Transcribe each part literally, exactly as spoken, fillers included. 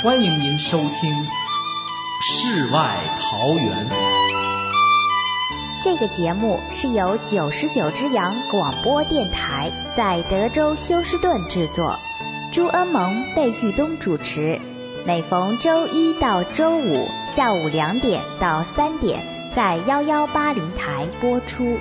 欢迎您收听《世外桃源》。 这个节目是由九十九只羊广播电台在德州休斯顿制作，朱恩蒙、贝玉东主持，每逢周一到周五下午两点到三点在幺幺八零台播出。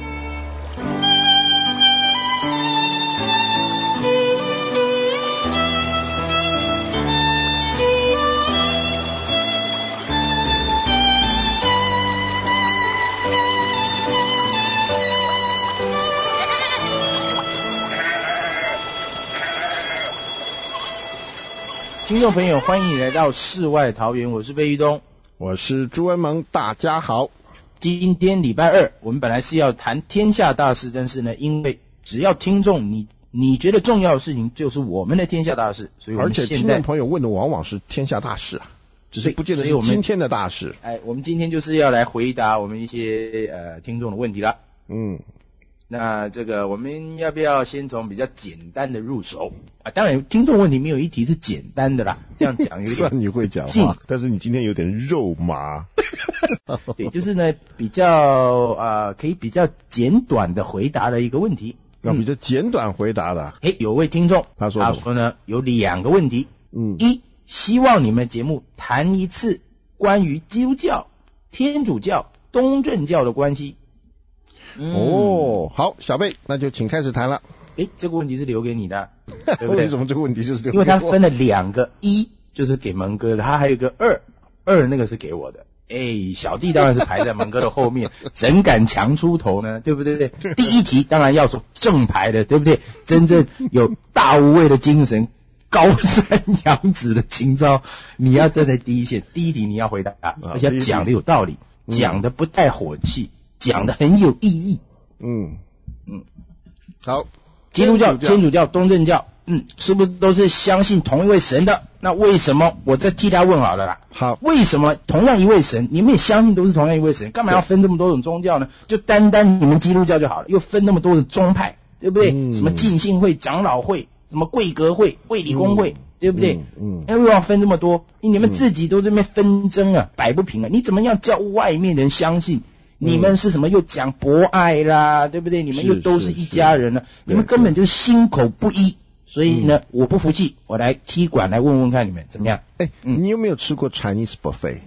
听众朋友，欢迎你来到世外桃源，我是贝玉东， 我是朱恩蒙，大家好。 今天礼拜二，我们本来是要谈天下大事，但是呢，因为只要听众你你觉得重要的事情，就是我们的天下大事，所以我们现在而且听众朋友问的往往是天下大事啊，只是不见得是今天的大事。 哎，我们今天就是要来回答我们一些呃听众的问题了。嗯。那这个我们要不要先从比较简单的入手啊？当然，听众问题没有一题是简单的啦。这样讲有点算你会讲话，但是你今天有点肉麻。 对，就是呢比较呃可以比较简短的回答的一个问题。 那、嗯、比较简短回答的。 哎，有位听众他说他说呢有两个问题。嗯，一，希望你们节目谈一次关于基督教、天主教、东正教的关系。 嗯、哦，好，小贝，那就请开始谈了。 诶，这个问题是留给你的，对不对？ 为什么这个问题就是留给我？ 因为他分了两个，一就是给蒙哥的，他还有一个二，二那个是给我的。诶，小弟当然是排在蒙哥的后面，怎敢强出头呢？对不对？第一题当然要说正牌的，对不对？真正有大无畏的精神，高山仰止的情操，你要站在第一线。第一题你要回答，啊、而且讲的有道理，讲的不带火气。讲的很有意义。嗯嗯， 好， 基督教、天主教、东正教，嗯，是不是都是相信同一位神的？那为什么我再替他问好了啦？ 好， 为什么同样一位神，你们也相信都是同样一位神，干嘛要分这么多种宗教呢？就单单你们基督教就好了，又分那么多的宗派，对不对？嗯、什么浸信会、长老会，什么贵格会、卫理公会。嗯对不对？嗯，为什么要分这么多？你们自己都这边纷争啊，摆不平啊！你怎么样叫外面人相信？你们是什么又讲博爱啦，对不对？你们又都是一家人了，你们根本就是心口不一。所以呢，我不服气，我来踢馆来问问看你们怎么样？ 哎，你有没有吃过 Chinese buffet？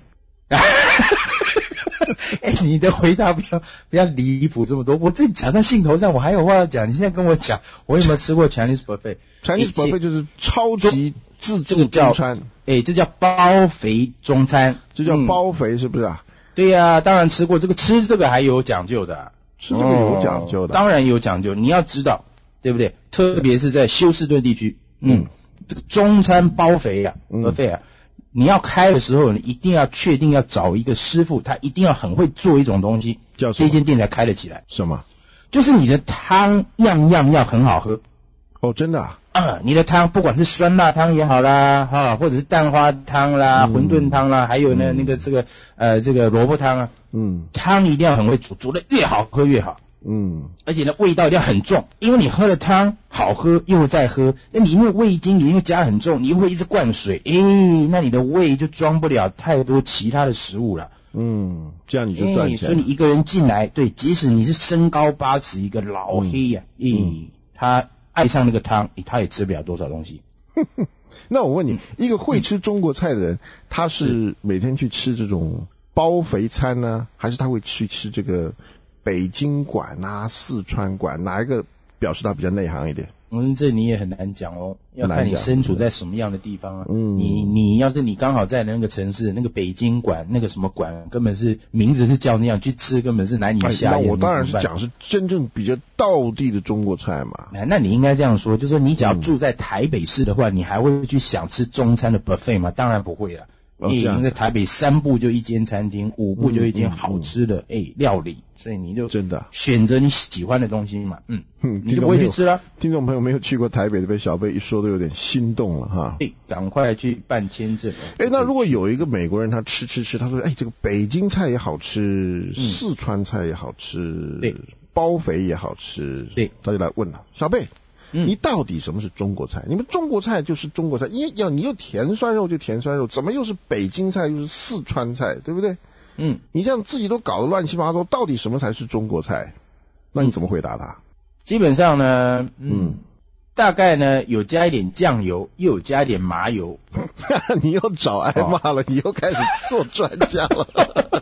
哎，你的回答不要不要离谱这么多，我自己讲在兴头上，我还有话要讲。你现在跟我讲，我有没有吃过 Chinese buffet？Chinese buffet 就是超级自助中餐， 哎，这叫包肥中餐， 这叫包肥是不是啊？ 对呀、啊，当然吃过。这个吃这个还有讲究的， 吃这个有讲究的、 哦，当然有讲究。你要知道，对不对？特别是在休斯顿地区，嗯，嗯这个中餐包肥啊，包肥啊。你要开的时候，你一定要确定要找一个师傅，他一定要很会做一种东西， 叫这间店才开得起来。 什么？ 就是你的汤样样要很好喝。 哦，真的啊？ 啊、嗯，你的汤不管是酸辣汤也好啦，哈、啊，或者是蛋花汤啦、嗯、馄饨汤啦，还有呢、嗯、那个这个呃这个萝卜汤啊，嗯，汤一定要很会煮，煮得越好喝越好。嗯，而且呢，味道一定要很重，因为你喝了汤好喝又再喝，那你因为味精你又加很重，你又会一直灌水，诶，那你的胃就装不了太多其他的食物了。 嗯，这样你就赚钱了。 所以你一个人进来，对，即使你是身高八尺一个老黑呀、啊，诶、嗯，他爱上那个汤，他也吃不了多少东西。 那我问你，一个会吃中国菜的人，他是每天去吃这种包肥餐呢，还是他会去吃这个？北京馆啊，四川馆，哪一个表示他比较内行一点？ 嗯，这你也很难讲哦，要看你身处在什么样的地方啊。嗯，你你要是你刚好在那个城市，那个北京馆，那个什么馆，根本是名字是叫那样，去吃根本是难以下咽。 那我当然是讲是真正比较道地的中国菜嘛。 那那你应该这样说，就是说你只要住在台北市的话，嗯、你还会去想吃中餐的 buffet 吗？当然不会了。哦、你在台北三步就一间餐厅，五步就一间好吃的哎、嗯嗯嗯、料理，所以你就真的选择你喜欢的东西嘛，嗯，嗯你就不会去吃了。 听众朋友没有去过台北的，被小贝一说都有点心动了哈。 对，赶快去办签证。 哎，那如果有一个美国人他吃吃吃，他说哎这个北京菜也好吃，嗯、四川菜也好吃， 对， 包肥也好吃， 对， 他就来问了小贝。 嗯，你到底什么是中国菜？你们中国菜就是中国菜，因为要你又甜酸肉就甜酸肉，怎么又是北京菜又是四川菜，对不对？ 嗯， 你这样自己都搞得乱七八糟，到底什么才是中国菜？那你怎么回答他？ 基本上呢，嗯，嗯大概呢有加一点酱油，又有加一点麻油。 你又找挨骂了，哦、你又开始做专家了。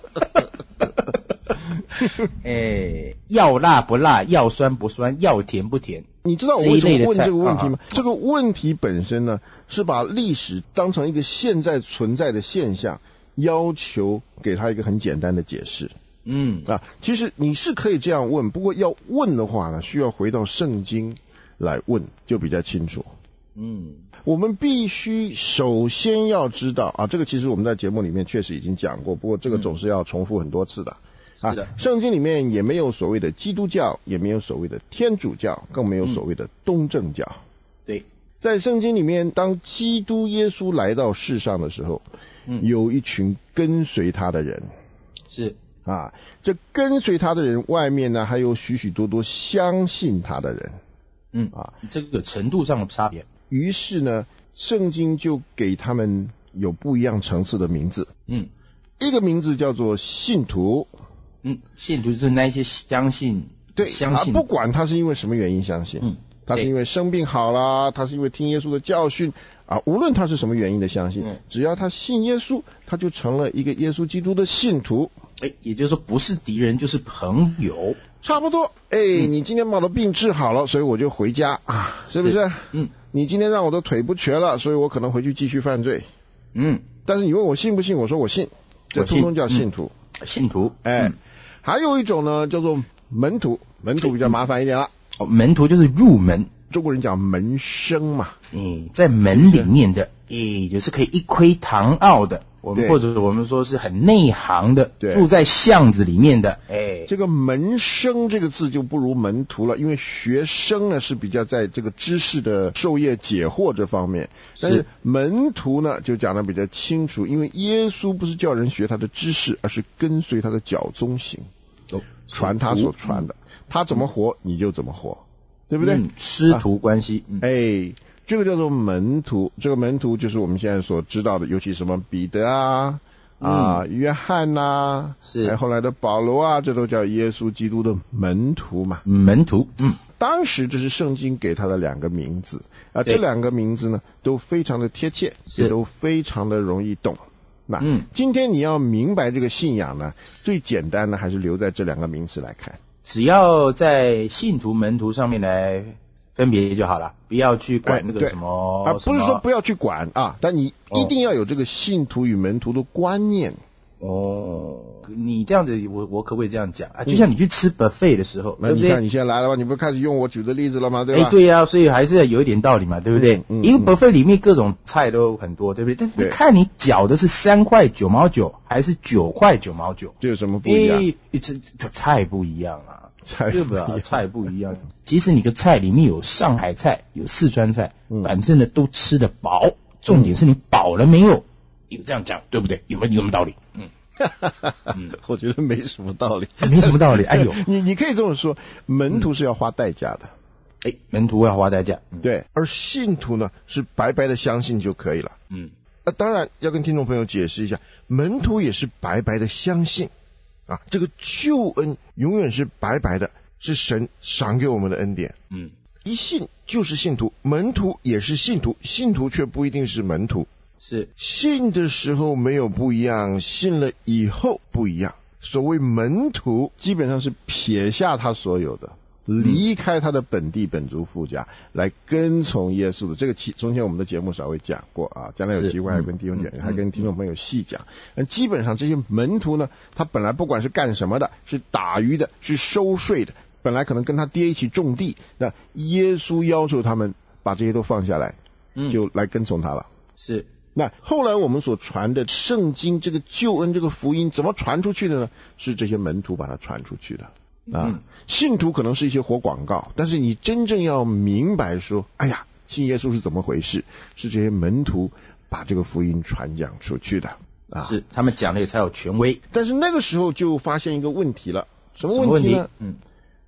哎，要辣不辣，要酸不酸，要甜不甜。 你知道我为什么问这个问题吗？啊、这个问题本身呢，是把历史当成一个现在存在的现象，要求给他一个很简单的解释。 嗯啊，其实你是可以这样问，不过要问的话呢，需要回到圣经来问，就比较清楚。 嗯， 我们必须首先要知道啊，这个其实我们在节目里面确实已经讲过，不过这个总是要重复很多次的。 嗯、是的， 圣经里面也没有所谓的基督教，也没有所谓的天主教，更没有所谓的东正教。 嗯、对， 在圣经里面，当基督耶稣来到世上的时候，嗯，有一群跟随他的人。 是。 啊，这跟随他的人外面呢，还有许许多多相信他的人。 嗯啊，这个程度上的差别。 于是呢，圣经就给他们有不一样层次的名字。 嗯， 一个名字叫做信徒。 嗯，信徒就是那一些相信， 对， 相信、 啊，不管他是因为什么原因相信。嗯，他是因为生病好啦，他是因为听耶稣的教训啊，无论他是什么原因的相信，嗯、只要他信耶稣，他就成了一个耶稣基督的信徒。 哎，也就是说不是敌人就是朋友， 差不多。哎、嗯，你今天把我的病治好了，所以我就回家啊，是不是？是嗯， 你今天让我的腿不瘸了，所以我可能回去继续犯罪。 嗯， 但是你问我信不信，我说我信，这通通叫信徒。 嗯、信徒， 哎、嗯，还有一种呢，叫做门徒，门徒比较麻烦一点了。 哦，门徒就是入门， 中国人讲门生嘛。 嗯，在门里面的，也就是可以一窥堂奥的。我们或者我们说是很内行的，住在巷子里面的，哎， 这个门生这个字就不如门徒了，因为学生呢是比较在这个知识的授业解惑这方面，但是门徒呢就讲得比较清楚，因为耶稣不是叫人学他的知识，而是跟随他的脚踪行，哦，传他所传的，嗯、他怎么活你就怎么活，对不对？ 嗯、师徒关系， 啊、哎。这个叫做门徒，这个门徒就是我们现在所知道的，尤其什么彼得啊、嗯、啊约翰呐、啊， 是， 还后来的保罗啊，这都叫耶稣基督的门徒嘛。 门徒，嗯， 当时这是圣经给他的两个名字啊，这两个名字呢都非常的贴切，也都非常的容易懂。那、嗯、今天你要明白这个信仰呢，最简单的还是留在这两个名词来看， 只要在信徒门徒上面来分别就好了，不要去管那个什么啊，不是说不要去管啊，但你一定要有这个信徒与门徒的观念。 哦，你这样子，我我可不可以这样讲啊？就像你去吃 buffet 的时候， 那、嗯、你看你现在来了吧，你不开始用我举的例子了吗？对吧？ 哎，对呀、啊，所以还是有一点道理嘛，对不对？嗯嗯、因为 buffet 里面各种菜都很多，对不对？但是看你缴的是三块九毛九还是九块九毛九， 这有什么不一样？ 哎，这这菜不一样啊。 菜对吧？菜不一样。即使你的菜里面有上海菜，有四川菜，嗯、反正呢都吃得饱。重点是你饱了没有？有这样讲对不对？有没有有没有道理？嗯， 嗯我觉得没什么道理， 没什么道理。哎呦， 你你可以这么说，门徒是要花代价的。 哎、嗯，门徒要花代价。 嗯、对，而信徒呢是白白的相信就可以了。嗯，呃，当然要跟听众朋友解释一下，门徒也是白白的相信。啊，这个救恩永远是白白的，是神赏给我们的恩典。嗯，一信就是信徒，门徒也是信徒，信徒却不一定是门徒。 是信的时候没有不一样，信了以后不一样。所谓门徒，基本上是撇下他所有的，离开他的本地本族父家，来跟从耶稣的。这个从前我们的节目稍微讲过啊，将来有机会还跟弟兄姐妹、嗯、还跟听众朋友细讲。嗯、基本上这些门徒呢，他本来不管是干什么的，是打鱼的，是收税的，本来可能跟他爹一起种地，那耶稣要求他们把这些都放下来，就来跟从他了。 嗯、是。 那后来我们所传的圣经，这个救恩，这个福音怎么传出去的呢？是这些门徒把它传出去的。啊、嗯，信徒可能是一些活广告，但是你真正要明白说，哎呀，信耶稣是怎么回事？是这些门徒把这个福音传讲出去的啊， 是他们讲的也才有权威。 但是那个时候就发现一个问题了，什么问题呢？嗯，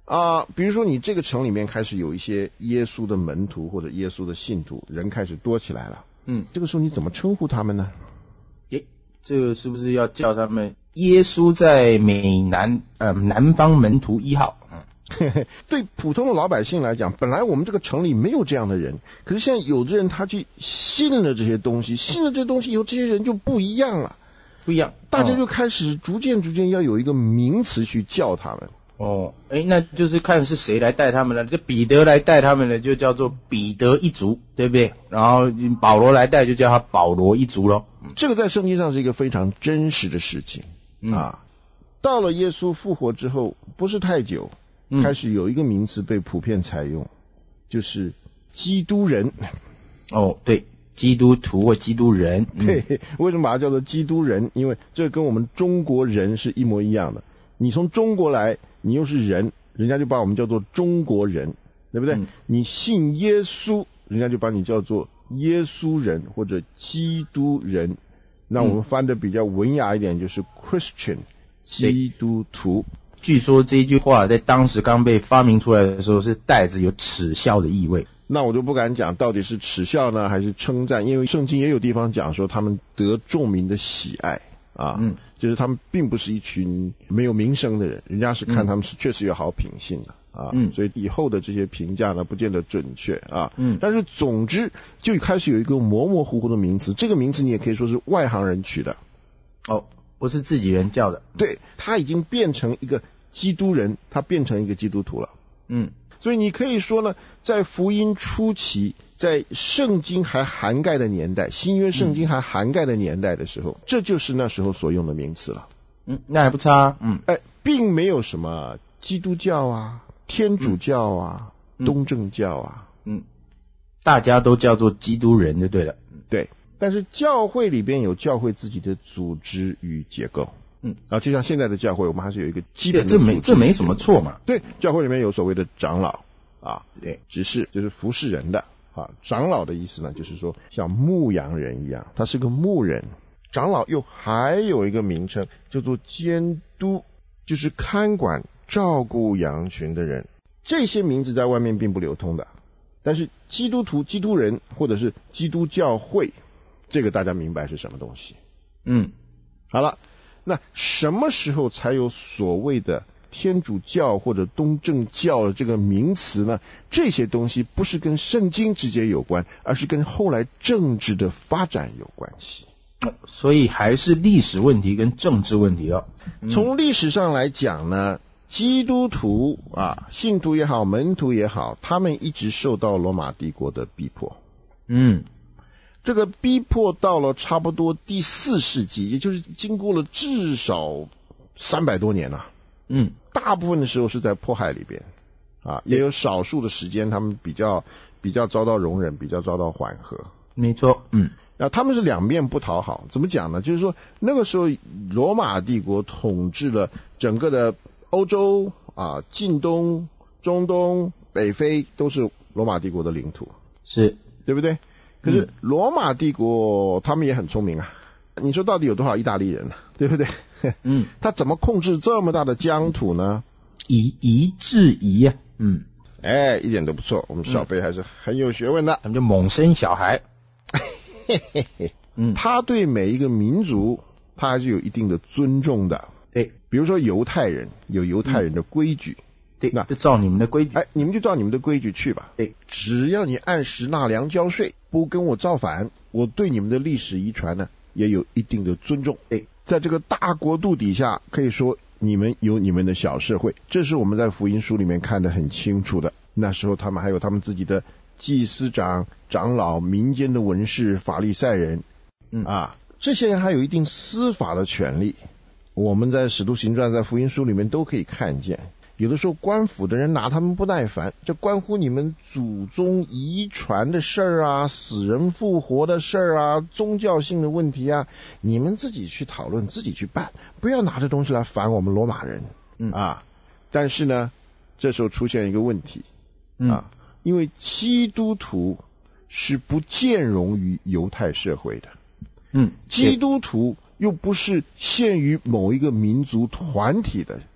啊、呃，比如说你这个城里面开始有一些耶稣的门徒或者耶稣的信徒，人开始多起来了。 嗯， 这个时候你怎么称呼他们呢？ 诶，这个是不是要叫他们耶稣在美南呃南方门徒一号？嗯， 对普通的老百姓来讲，本来我们这个城里没有这样的人，可是现在有的人他去信了这些东西，信了这些东西以后，这些人就不一样了， 不一样， 大家就开始逐渐逐渐要有一个名词去叫他们。 哦，哎，那就是看是谁来带他们了。这彼得来带他们的，就叫做彼得一族，对不对？然后保罗来带，就叫他保罗一族咯。 这个在圣经上是一个非常真实的事情、嗯、啊。到了耶稣复活之后，不是太久，嗯、开始有一个名词被普遍采用，就是基督人。 哦，对，基督徒或基督人。 嗯、对，为什么把它叫做基督人？因为这跟我们中国人是一模一样的。你从中国来，你又是人，人家就把我们叫做中国人，对不对？嗯、你信耶稣，人家就把你叫做耶稣人或者基督人。那我们翻的比较文雅一点，就是 Christian， 基督徒。 据说这句话在当时刚被发明出来的时候，是带着有耻笑的意味。 那我就不敢讲到底是耻笑呢，还是称赞，因为圣经也有地方讲说他们得众民的喜爱。啊，嗯，就是他们并不是一群没有名声的人，人家是看他们是确实有好品性的啊，嗯，所以以后的这些评价呢，不见得准确啊，嗯，但是总之就开始有一个模模糊糊的名词，这个名词你也可以说是外行人取的， 哦，不是自己人叫的， 对，他已经变成一个基督人，他变成一个基督徒了，嗯，所以你可以说呢，在福音初期。在圣经还涵盖的年代，新约圣经还涵盖的年代的时候、嗯、这就是那时候所用的名词了。 嗯，那还不差。嗯， 哎，并没有什么基督教啊、天主教啊、嗯、东正教啊， 嗯，大家都叫做基督人就对了。 对，但是教会里边有教会自己的组织与结构。嗯，啊，就像现在的教会，我们还是有一个基本的这没这没什么错嘛。 对，教会里面有所谓的长老啊， 对， 执事就是服侍人的。啊，长老的意思呢，就是说像牧羊人一样，他是个牧人。长老又还有一个名称叫做监督，就是看管照顾羊群的人。这些名字在外面并不流通的，但是基督徒、基督人或者是基督教会，这个大家明白是什么东西。嗯，好了，那什么时候才有所谓的天主教或者东正教的这个名词呢？这些东西不是跟圣经直接有关，而是跟后来政治的发展有关系。 所以还是历史问题跟政治问题哦。 嗯、从历史上来讲呢，基督徒啊，信徒也好，门徒也好，他们一直受到罗马帝国的逼迫。嗯，这个逼迫到了差不多第四世纪，也就是经过了至少三百多年了、啊。嗯，大部分的时候是在迫害里边，啊，也有少数的时间他们比较比较遭到容忍，比较遭到缓和。 没错，嗯， 那他们是两面不讨好，怎么讲呢？就是说那个时候罗马帝国统治了整个的欧洲啊，近东、中东、北非都是罗马帝国的领土， 是对不对？可是罗马帝国他们也很聪明啊，你说到底有多少意大利人呢、啊？对不对？嗯，他怎么控制这么大的疆土呢？ 以夷制夷呀，嗯， 哎，一点都不错，我们小贝还是很有学问的， 他们就猛生小孩。 嘿嘿嘿，嗯，他对每一个民族，他还是有一定的尊重的。 对， 比如说犹太人有犹太人的规矩，嗯、 对，那就照你们的规矩， 哎，你们就照你们的规矩去吧。 对， 只要你按时纳粮交税，不跟我造反，我对你们的历史遗传呢也有一定的尊重。 对。 在这个大国度底下，可以说你们有你们的小社会，这是我们在福音书里面看得很清楚的。那时候他们还有他们自己的祭司长、长老、民间的文士、法利赛人，嗯啊，这些人还有一定司法的权利。我们在使徒行传、在福音书里面都可以看见。有的时候官府的人拿他们不耐烦，这关乎你们祖宗遗传的事儿啊，死人复活的事儿啊，宗教性的问题啊，你们自己去讨论，自己去办，不要拿着东西来烦我们罗马人。嗯啊，但是呢，这时候出现一个问题啊，嗯、因为基督徒是不兼容于犹太社会的。嗯，基督徒又不是限于某一个民族团体的。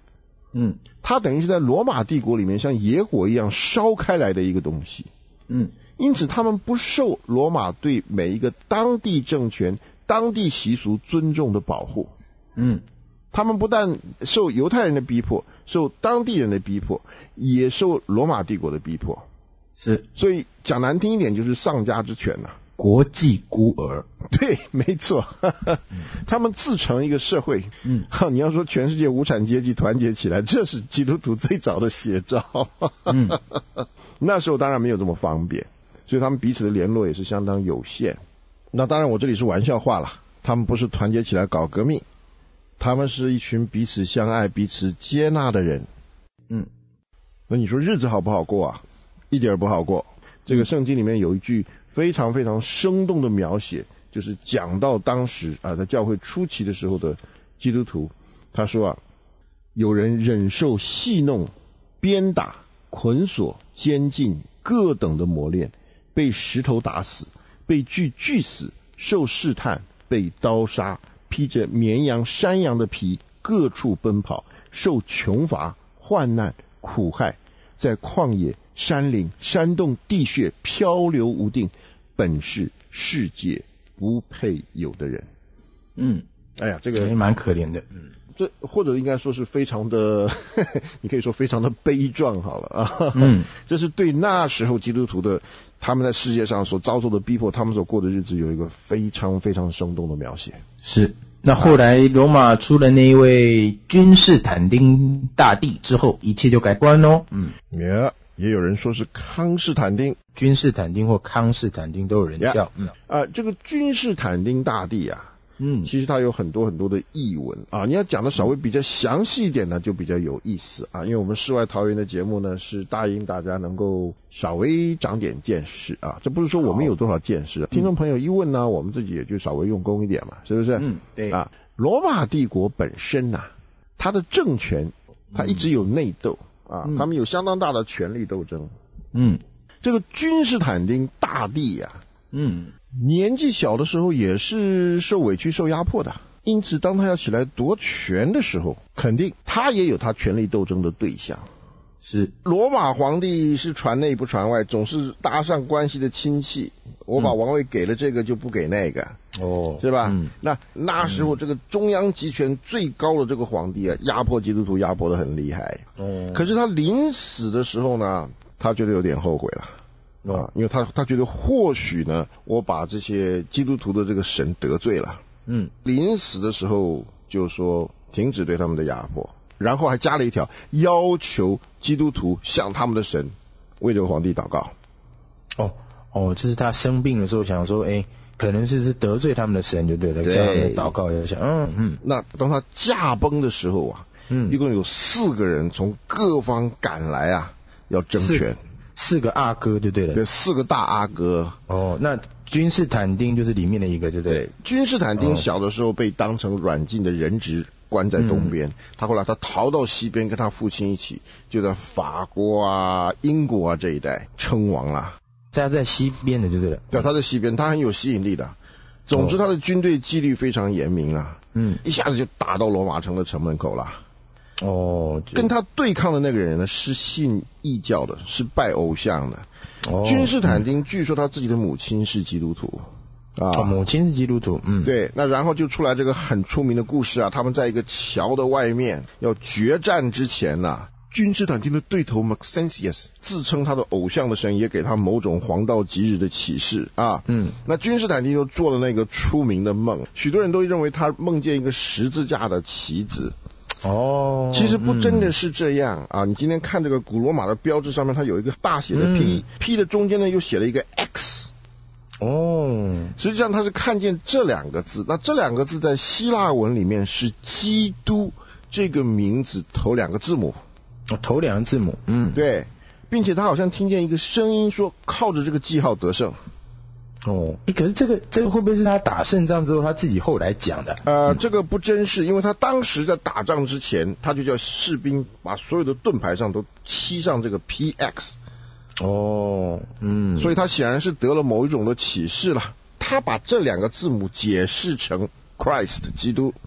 嗯， 它等于是在罗马帝国里面像野火一样烧开来的一个东西。 嗯， 因此他们不受罗马对每一个当地政权、当地习俗尊重的保护。 嗯， 他们不但受犹太人的逼迫，受当地人的逼迫，也受罗马帝国的逼迫。 是， 所以讲难听一点，就是丧家之犬呐、啊。 国际孤儿。 对，没错，他们自成一个社会。 嗯， 你要说全世界无产阶级团结起来，这是基督徒最早的写照。 嗯， 那时候当然没有这么方便，所以他们彼此的联络也是相当有限。那当然，我这里是玩笑话啦，他们不是团结起来搞革命，他们是一群彼此相爱、彼此接纳的人。 嗯， 那你说日子好不好过啊？一点不好过。这个圣经里面有一句非常非常生动的描写，就是讲到当时啊，在教会初期的时候的基督徒，他说啊，有人忍受戏弄、鞭打、捆锁、监禁各等的磨练，被石头打死，被锯锯死，受试探，被刀杀，披着绵羊、山羊的皮，各处奔跑，受穷乏、患难、苦害，在旷野、山岭、山洞、地穴漂流无定，本是世界不配有的人。 嗯， 哎呀，这个蛮可怜的。嗯， 这或者应该说是非常的，你可以说非常的悲壮好了啊。 嗯， 这是对那时候基督徒的他们在世界上所遭受的逼迫，他们所过的日子有一个非常非常生动的描写。 是。那后来罗马出了那一位君士坦丁大帝之后，一切就改观喽。嗯， 也也有人说是康士坦丁， 君士坦丁或康士坦丁都有人叫。 嗯，啊，这个君士坦丁大帝啊， 嗯， 其实它有很多很多的译文啊，你要讲的稍微比较详细一点呢，就比较有意思啊。因为我们世外桃源的节目呢，是答应大家能够稍微长点见识啊。这不是说我们有多少见识，听众朋友一问呢，我们自己也就稍微用功一点嘛，是不是？ 嗯，对啊。罗马帝国本身呐、啊，它的政权它一直有内斗啊， 嗯、 他们有相当大的权力斗争。 嗯， 这个君士坦丁大帝呀、啊， 嗯， 年纪小的时候也是受委屈、受压迫的，因此当他要起来夺权的时候，肯定他也有他权力斗争的对象。 是罗马皇帝是传内不传外，总是搭上关系的亲戚，我把王位给了这个就不给那个， 哦， 是吧？ 嗯， 那那时候这个中央集权最高的这个皇帝啊，压迫基督徒压迫得很厉害。 哦， 可是他临死的时候呢，他觉得有点后悔了。啊，因为他他觉得或许呢，我把这些基督徒的这个神得罪了。 嗯， 临死的时候就说停止对他们的压迫。然后还加了一条，要求基督徒向他们的神为这个皇帝祷告。 哦哦，这是他生病的时候想说，哎，可能是是得罪他们的神就对了， 对， 叫他们祷告一下。嗯嗯。 那当他驾崩的时候啊，嗯，一共有四个人从各方赶来啊，要争权。 四, 四个阿哥就对了。 对，四个大阿哥。 哦，那君士坦丁就是里面的一个，对不对？ 对，君士坦丁小的时候被当成软禁的人质。关在东边、嗯，他后来他逃到西边，跟他父亲一起，就在法国啊、英国啊这一带称王了。 他在西边的，就对了。 对，他在西边，他很有吸引力的。总之，他的军队纪律非常严明啊。嗯，一下子就打到罗马城的城门口了。 哦， 跟他对抗的那个人呢，是信异教的，是拜偶像的。哦，君士坦丁据说他自己的母亲是基督徒。 啊、哦，母亲是基督徒，嗯， 对，那然后就出来这个很出名的故事啊，他们在一个桥的外面要决战之前呐、啊，君士坦丁的对头 Maxentius 自称他的偶像的神也给他某种黄道吉日的启示啊，嗯，那君士坦丁就做了那个出名的梦，许多人都认为他梦见一个十字架的旗子。 哦， 其实不真的是这样、嗯、啊！你今天看这个古罗马的标志上面，它有一个大写的 P，P、嗯、的中间呢又写了一个 X。 哦， 实际上他是看见这两个字，那这两个字在希腊文里面是基督这个名字头两个字母， 哦，头两个字母，嗯， 对，并且他好像听见一个声音说，靠着这个记号得胜。 哦，欸、可是这个这个会不会是他打胜仗之后他自己后来讲的？ 呃、嗯，这个不真是，因为他当时在打仗之前，他就叫士兵把所有的盾牌上都漆上这个 P X。 哦，嗯， 所以他显然是得了某一种的启示了。他把这两个字母解释成 Christ 基督，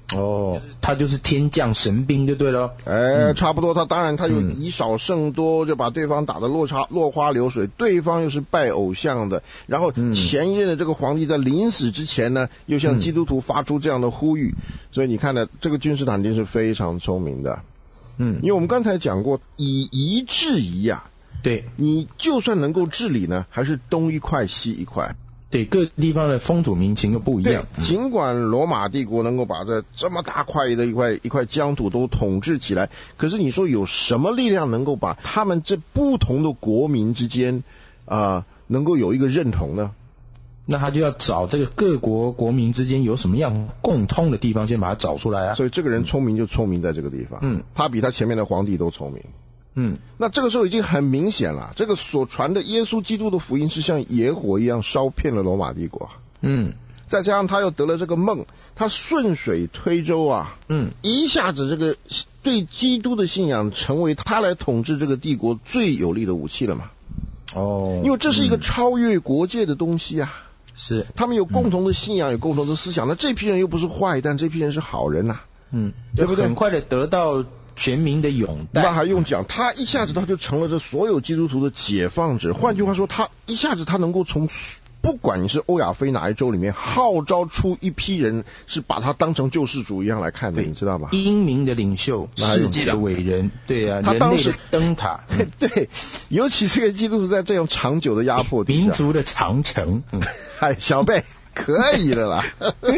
哦，他就是天降神兵就对了。 哎、嗯，差不多。他当然他又以少胜多，就把对方打得落差落花流水。对方又是拜偶像的，然后前一任的这个皇帝在临死之前呢，又向基督徒发出这样的呼吁。所以你看呢，这个君士坦丁是非常聪明的。嗯，因为我们刚才讲过，以夷制夷啊。 对， 你就算能够治理呢，还是东一块西一块。 对，各地方的风土民情又不一样。 对，尽管罗马帝国能够把这这么大块的一块一块疆土都统治起来，可是你说有什么力量能够把他们这不同的国民之间啊、呃、能够有一个认同呢？ 那他就要找这个各国国民之间有什么样共通的地方，先把它找出来啊。 所以这个人聪明就聪明在这个地方，嗯，他比他前面的皇帝都聪明。嗯，那这个时候已经很明显了，这个所传的耶稣基督的福音是像野火一样烧遍了罗马帝国。嗯，再加上他又得了这个梦，他顺水推舟啊，嗯，一下子这个对基督的信仰成为他来统治这个帝国最有力的武器了嘛。哦，因为这是一个超越国界的东西啊。 是， 他们有共同的信仰，有共同的思想，那这批人又不是坏蛋，这批人是好人呐、啊。 嗯，对不对？很快的得到全民的拥戴， 那还用讲？他一下子他就成了这所有基督徒的解放者。换句话说，他一下子他能够从不管你是欧亚非哪一州里面号召出一批人，是把他当成救世主一样来看的，你知道吧？ 英明的领袖，世界的伟人，对啊， 他当时人类的灯塔， 嗯、对，尤其这个基督徒在这样长久的压迫底下， 民族的长城，嗯， 哎，小贝。可以的啦。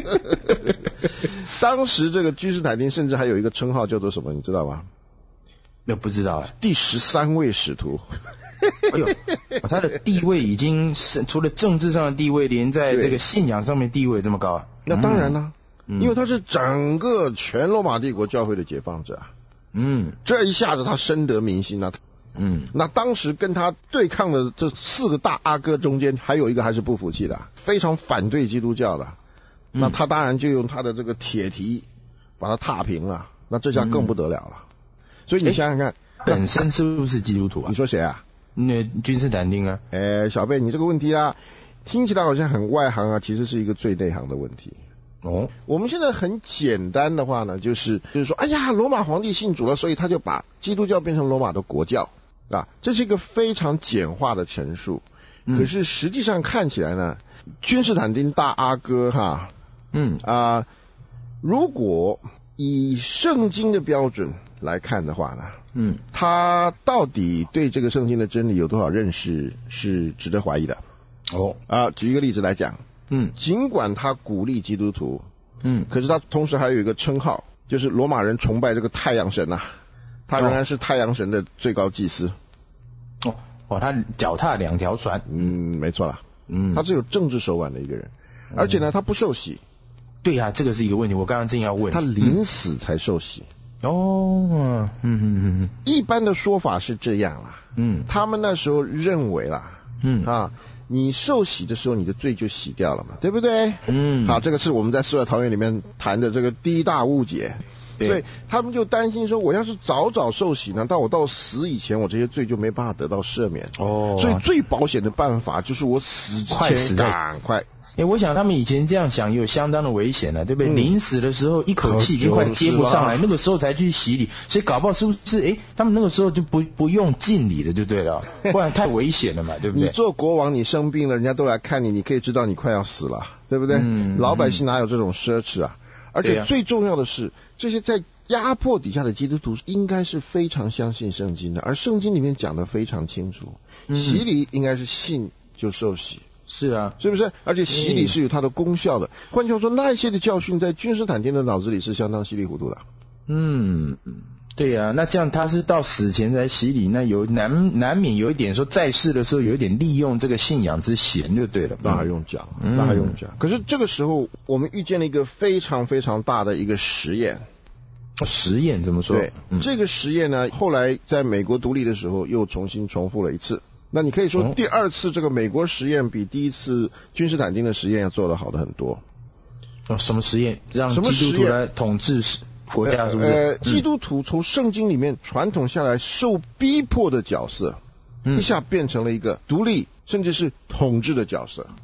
当时这个君士坦丁甚至还有一个称号叫做什么，你知道吗？ 那不知道啊。 第十三位使徒。 哎呦，他的地位已经是除了政治上的地位，连在这个信仰上面地位这么高。 那当然啦、嗯，因为他是整个全罗马帝国教会的解放者。嗯，这一下子他深得民心啊。嗯，那当时跟他对抗的这四个大阿哥中间，还有一个还是不服气的，非常反对基督教的。嗯、那他当然就用他的这个铁蹄把他踏平了。那这下更不得了了。嗯、所以你想想看， 本身是不是基督徒啊？ 你说谁啊？ 那君士坦丁啊。 哎，小贝，你这个问题啊，听起来好像很外行啊，其实是一个最内行的问题。哦，我们现在很简单的话呢，就是就是说，哎呀，罗马皇帝信主了，所以他就把基督教变成罗马的国教。啊，这是一个非常简化的陈述，可是实际上看起来呢，嗯、君士坦丁大阿哥哈，嗯啊、呃，如果以圣经的标准来看的话呢，嗯，他到底对这个圣经的真理有多少认识是值得怀疑的。哦，啊、呃，举一个例子来讲，嗯，尽管他鼓励基督徒，嗯，可是他同时还有一个称号，就是罗马人崇拜这个太阳神啊。他仍然是太阳神的最高祭司。 哦，哇，他脚踏两条船。 嗯，没错啦。嗯，他是有政治手腕的一个人，而且呢，他不受洗。 对呀、啊，这个是一个问题，我刚刚正要问。 他临死才受洗。 嗯、哦，嗯嗯嗯。 一般的说法是这样啦。嗯，他们那时候认为啦，嗯啊，你受洗的时候，你的罪就洗掉了嘛，对不对？嗯。好，这个是我们在世外桃源里面谈的这个第一大误解。所以他们就担心说，我要是早早受洗呢，到我到死以前，我这些罪就没办法得到赦免。哦，所以最保险的办法就是我死之前赶快。 哎，我想他们以前这样想有相当的危险了，对不对？嗯、临死的时候一口气已经快接不上来，那个时候才去洗礼，所以搞不好是不是？哎，他们那个时候就不不用敬礼的，就对了，不然太危险了嘛，对不对？ 你做国王，你生病了，人家都来看你，你可以知道你快要死了，对不对？嗯、老百姓哪有这种奢侈啊？而且最重要的是，这些在压迫底下的基督徒应该是非常相信圣经的，而圣经里面讲得非常清楚，嗯、洗礼应该是信就受洗。 是啊， 是不是？而且洗礼是有它的功效的。换句话说，那一些的教训在君士坦丁的脑子里是相当稀里糊涂的。 嗯，对呀、啊，那这样他是到死前才洗礼，那有难难免有一点说在世的时候有一点利用这个信仰之嫌就对了。 那还用讲，那还用讲。可是这个时候我们遇见了一个非常非常大的一个实验。 实验怎么说？ 对，嗯、这个实验呢，后来在美国独立的时候又重新重复了一次。那你可以说第二次这个美国实验比第一次君士坦丁的实验要做得好的很多。 哦，什么实验？让基督徒来统治国家是不是？ 呃，呃基督徒从圣经里面传统下来受逼迫的角色，嗯、一下变成了一个独立甚至是统治的角色。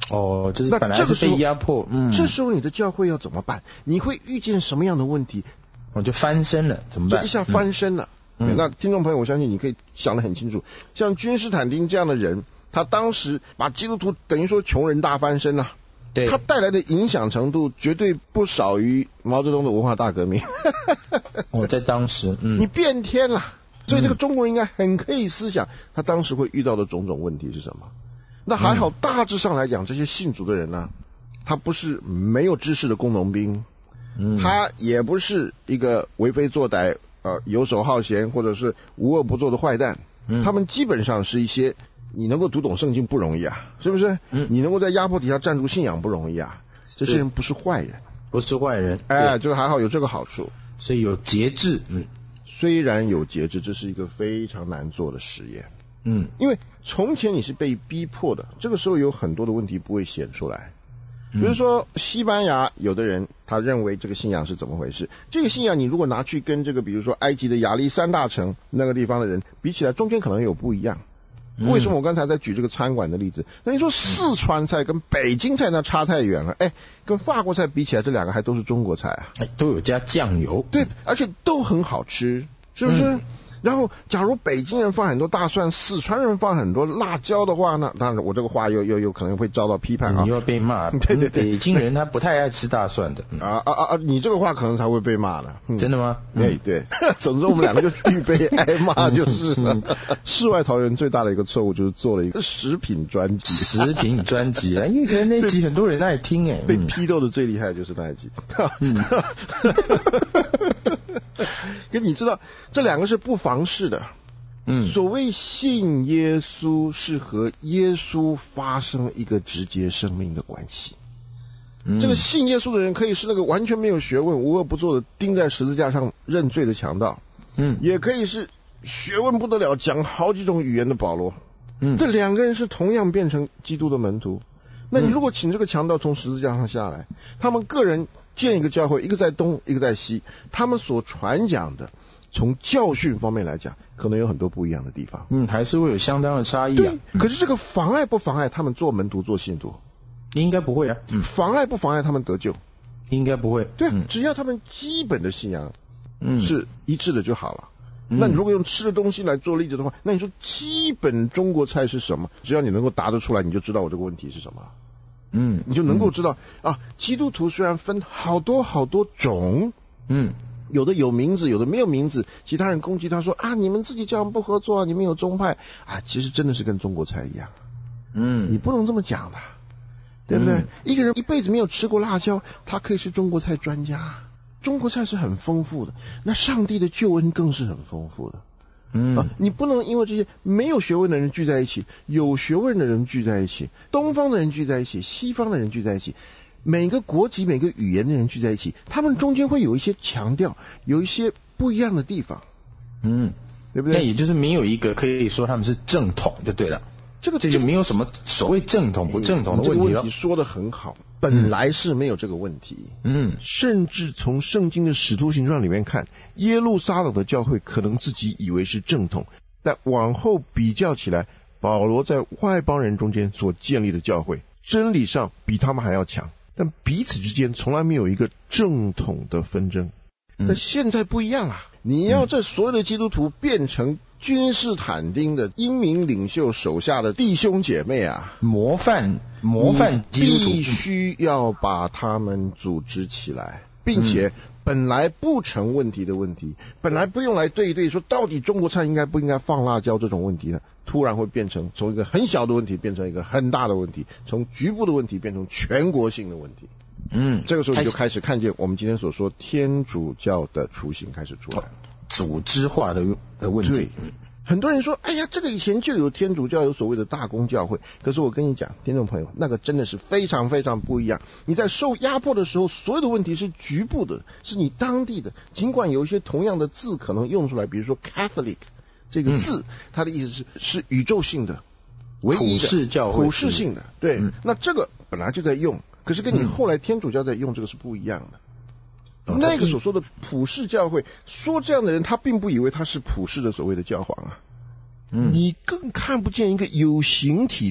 哦，就是本来是被压迫，嗯， 这时候你的教会要怎么办？你会遇见什么样的问题？ 我就翻身了，怎么办？ 这一下翻身了。嗯、那听众朋友，我相信你可以想得很清楚，像君士坦丁这样的人，他当时把基督徒等于说穷人大翻身了、啊。 对， 他带来的影响程度绝对不少于毛泽东的文化大革命。 我在当时，嗯， 你变天了，所以这个中国人应该很可以思想，他当时会遇到的种种问题是什么？那还好，大致上来讲，这些信主的人呢，他不是没有知识的工农兵，嗯，他也不是一个为非作歹、呃游手好闲或者是无恶不作的坏蛋，嗯，他们基本上是一些。你能够读懂圣经不容易啊，是不是？嗯，你能够在压迫底下站住信仰不容易啊。这些人不是坏人， 不是坏人， 哎，这个还好有这个好处， 所以有节制。嗯， 虽然有节制，这是一个非常难做的实验。 嗯， 因为从前你是被逼迫的，这个时候有很多的问题不会显出来。比如说西班牙有的人他认为这个信仰是怎么回事，这个信仰你如果拿去跟这个比如说埃及的亚历山大城那个地方的人比起来，中间可能有不一样。为什么我刚才在举这个餐馆的例子？那你说四川菜跟北京菜那差太远了，哎，跟法国菜比起来，这两个还都是中国菜啊， 哎，都有加酱油， 对，而且都很好吃，是不是？嗯，然后，假如北京人放很多大蒜，四川人放很多辣椒的话呢，当然我这个话又又有可能会遭到批判啊， 你又要被骂。 对对对， 北京人他不太爱吃大蒜的。嗯、 啊啊啊！你这个话可能才会被骂呢。 嗯、真的吗？ 对对，总之我们两个就预备挨骂就是了。世外桃源最大的一个错误就是做了一个食品专辑， 食品专辑啊，因为可能那集很多人爱听哎， 被批斗的最厉害的就是那一集。嗯。可你知道这两个是不妨事的，嗯，所谓信耶稣是和耶稣发生一个直接生命的关系。嗯，这个信耶稣的人可以是那个完全没有学问、无恶不作的钉在十字架上认罪的强盗，嗯，也可以是学问不得了、讲好几种语言的保罗，嗯，这两个人是同样变成基督的门徒。那你如果请这个强盗从十字架上下来，他们个人建一个教会，一个在东，一个在西，他们所传讲的，从教训方面来讲，可能有很多不一样的地方。 嗯，还是会有相当的差异啊。 对，可是这个妨碍不妨碍他们做门徒、做信徒？ 应该不会啊。嗯， 妨碍不妨碍他们得救？ 应该不会。 对啊， 嗯、 只要他们基本的信仰是一致的就好了。嗯、那你如果用吃的东西来做例子的话，那你说基本中国菜是什么？只要你能够答得出来，你就知道我这个问题是什么。嗯，你就能够知道、嗯、啊，基督徒虽然分好多好多种，嗯，有的有名字，有的没有名字，其他人攻击他说啊，你们自己这样不合作啊，你们有宗派啊，其实真的是跟中国菜一样，嗯，你不能这么讲的，对不对？嗯、一个人一辈子没有吃过辣椒，他可以是中国菜专家，中国菜是很丰富的，那上帝的救恩更是很丰富的。嗯、啊，你不能因为这些没有学问的人聚在一起，有学问的人聚在一起，东方的人聚在一起，西方的人聚在一起，每个国籍、每个语言的人聚在一起，他们中间会有一些强调，有一些不一样的地方，嗯，对不对？ 那也就是没有一个可以说他们是正统就对了。这个这就没有什么所谓正统不正统的问题了。 这个问题说得很好，本来是没有这个问题。嗯，甚至从圣经的使徒行传里面看，耶路撒冷的教会可能自己以为是正统，但往后比较起来，保罗在外邦人中间所建立的教会，真理上比他们还要强，但彼此之间从来没有一个正统的纷争。嗯、但现在不一样了，你要这所有的基督徒变成君士坦丁的英明领袖手下的弟兄姐妹啊， 模范模范基督徒， 必须要把他们组织起来，并且本来不成问题的问题，本来不用来对一对说到底中国菜应该不应该放辣椒这种问题呢，突然会变成从一个很小的问题变成一个很大的问题，从局部的问题变成全国性的问题。嗯，这个时候你就开始看见我们今天所说天主教的雏形开始出来， 组织化的的问题。 对，很多人说，哎呀，这个以前就有天主教，有所谓的大公教会。可是我跟你讲，听众朋友，那个真的是非常非常不一样。你在受压迫的时候，所有的问题是局部的，是你当地的。尽管有一些同样的字可能用出来，比如说 Catholic 这个字，嗯、它的意思是是宇宙性的、唯一的、 普世教会、 普世性的。对，嗯、那这个本来就在用。可是跟你后来天主教在用这个是不一样的。嗯、那个所说的普世教会，说这样的人他并不以为他是普世的所谓的教皇啊。嗯，你更看不见一个有形体的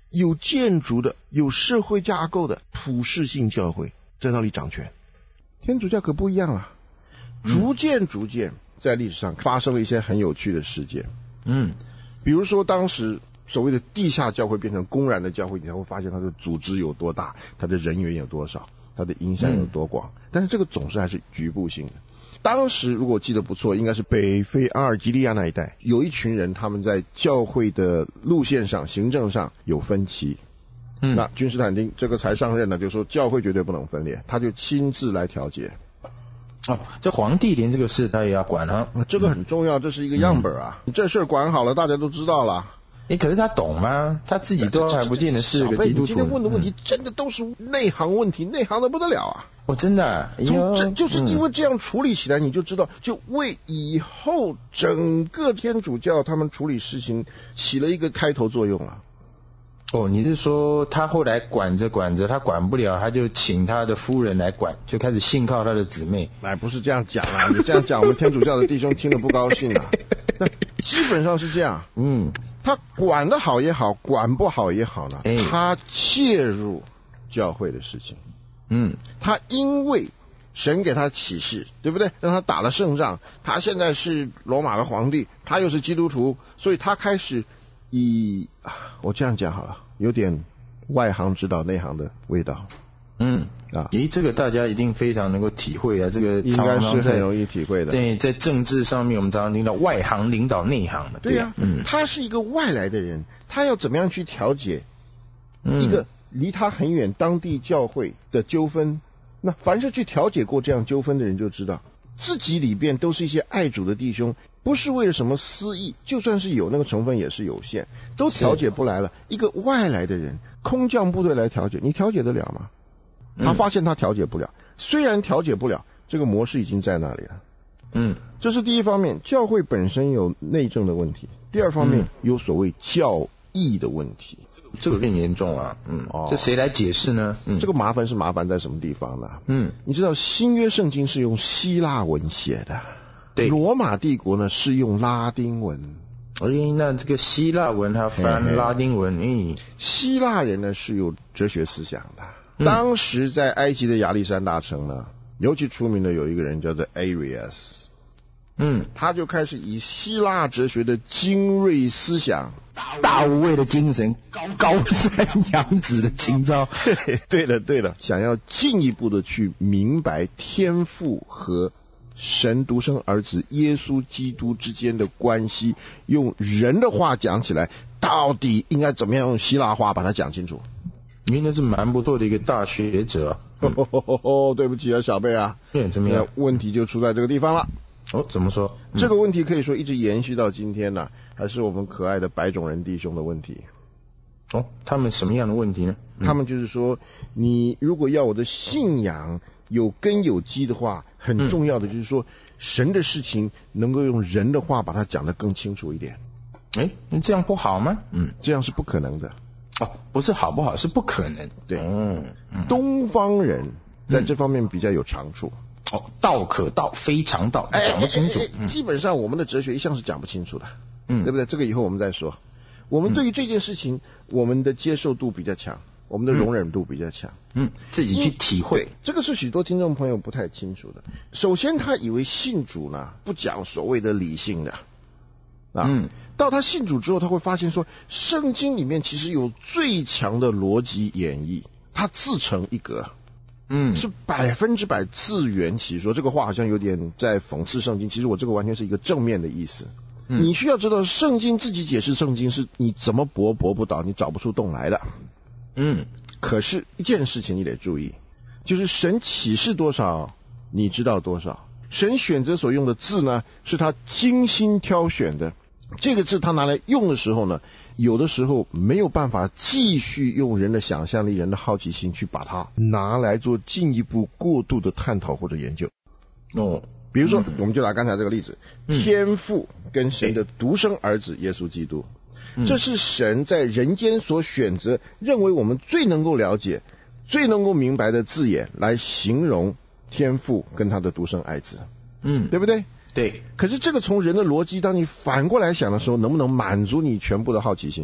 有建筑的、有社会架构的普世性教会在那里掌权。天主教可不一样了，逐渐逐渐在历史上发生了一些很有趣的事件。 嗯， 比如说当时所谓的地下教会变成公然的教会，你才会发现它的组织有多大，它的人员有多少，它的影响有多广。嗯、但是这个总是还是局部性的。当时如果我记得不错，应该是北非阿尔及利亚那一带有一群人，他们在教会的路线上、行政上有分歧。嗯，那君士坦丁这个才上任呢，就说教会绝对不能分裂，他就亲自来调解。 哦，这皇帝连这个事他也要管啊？ 这个很重要，这是一个样本啊。嗯、这事儿管好了，大家都知道了。 哎，可是他懂吗？他自己都还不见得是个基督徒。 你今天问的问题真的都是内行问题，内行的不得了啊！ 哦，真的、啊， 就这就是因为这样处理起来，你就知道，就为以后整个天主教他们处理事情起了一个开头作用啊。 哦，你是说他后来管着管着，他管不了，他就请他的夫人来管，就开始信靠他的姊妹？ 哎，不是这样讲啊！你这样讲，我们天主教的弟兄听了不高兴啊。基本上是这样，嗯，他管得好也好，管不好也好呢，哎、他介入教会的事情，嗯，他因为神给他启示，对不对？让他打了胜仗，他现在是罗马的皇帝，他又是基督徒，所以他开始以我这样讲好了，有点外行指导内行的味道。嗯啊，咦，这个大家一定非常能够体会啊，这个应该是很容易体会的。 对，在政治上面，我们常常听到外行领导内行的。 对呀、啊，嗯，他是一个外来的人，他要怎么样去调解一个离他很远当地教会的纠纷？那凡是去调解过这样纠纷的人就知道，自己里边都是一些爱主的弟兄，不是为了什么私意，就算是有那个成分也是有限，都调解不来了。一个外来的人，空降部队来调解，你调解得了吗？他发现他调解不了，虽然调解不了，这个模式已经在那里了。嗯，这是第一方面，教会本身有内政的问题；第二方面，嗯、有所谓教义的问题。 这个这个更严重啊！嗯，哦，这谁来解释呢？嗯， 这个麻烦是麻烦在什么地方呢？嗯，你知道新约圣经是用希腊文写的，对，罗马帝国呢是用拉丁文。 哎，那这个希腊文它翻拉丁文，哎， 希腊人呢是有哲学思想的。当时在埃及的亚历山大城呢，尤其出名的有一个人叫做 Arius， 嗯，他就开始以希腊哲学的精锐思想、 大无畏的精神、高山仰止的情操， 对了对了，想要进一步的去明白天父和神独生儿子耶稣基督之间的关系，用人的话讲起来，到底应该怎么样用希腊话把它讲清楚？ 您那是蛮不错的一个大学者、啊嗯哦哦哦。对不起啊，小贝啊， 嗯，怎么样？ 问题就出在这个地方了。 哦，怎么说？ 嗯、这个问题可以说一直延续到今天呢、啊，还是我们可爱的白种人弟兄的问题。 哦，他们什么样的问题呢？ 嗯、他们就是说，你如果要我的信仰有根有基的话，很重要的就是说，嗯、神的事情能够用人的话把它讲得更清楚一点。 哎，那这样不好吗？ 嗯，这样是不可能的。 哦，不是好不好，是不可能。 对，嗯，东方人在这方面比较有长处。 嗯、哦，道可道，非常道，讲不清楚、 哎哎哎。基本上我们的哲学一向是讲不清楚的，嗯，对不对？这个以后我们再说。我们对于这件事情，嗯、我们的接受度比较强，我们的容忍度比较强。嗯， 自己去体会。 这个是许多听众朋友不太清楚的。首先，他以为信主呢不讲所谓的理性的。啊，嗯，到他信主之后，他会发现说，圣经里面其实有最强的逻辑演绎，他自成一格，嗯，是百分之百自圆其说。这个话好像有点在讽刺圣经，其实我这个完全是一个正面的意思。嗯、你需要知道，圣经自己解释圣经是你怎么驳驳不倒，你找不出洞来的。嗯，可是一件事情你得注意，就是神启示多少，你知道多少。神选择所用的字呢，是他精心挑选的。这个字他拿来用的时候呢，有的时候没有办法继续用人的想象力、人的好奇心去把它拿来做进一步过度的探讨或者研究。哦，比如说，嗯、我们就拿刚才这个例子，嗯、天父跟神的独生儿子耶稣基督，嗯、这是神在人间所选择，认为我们最能够了解、最能够明白的字眼来形容天父跟他的独生爱子，嗯，对不对？ 对。 可是这个从人的逻辑，当你反过来想的时候，能不能满足你全部的好奇心？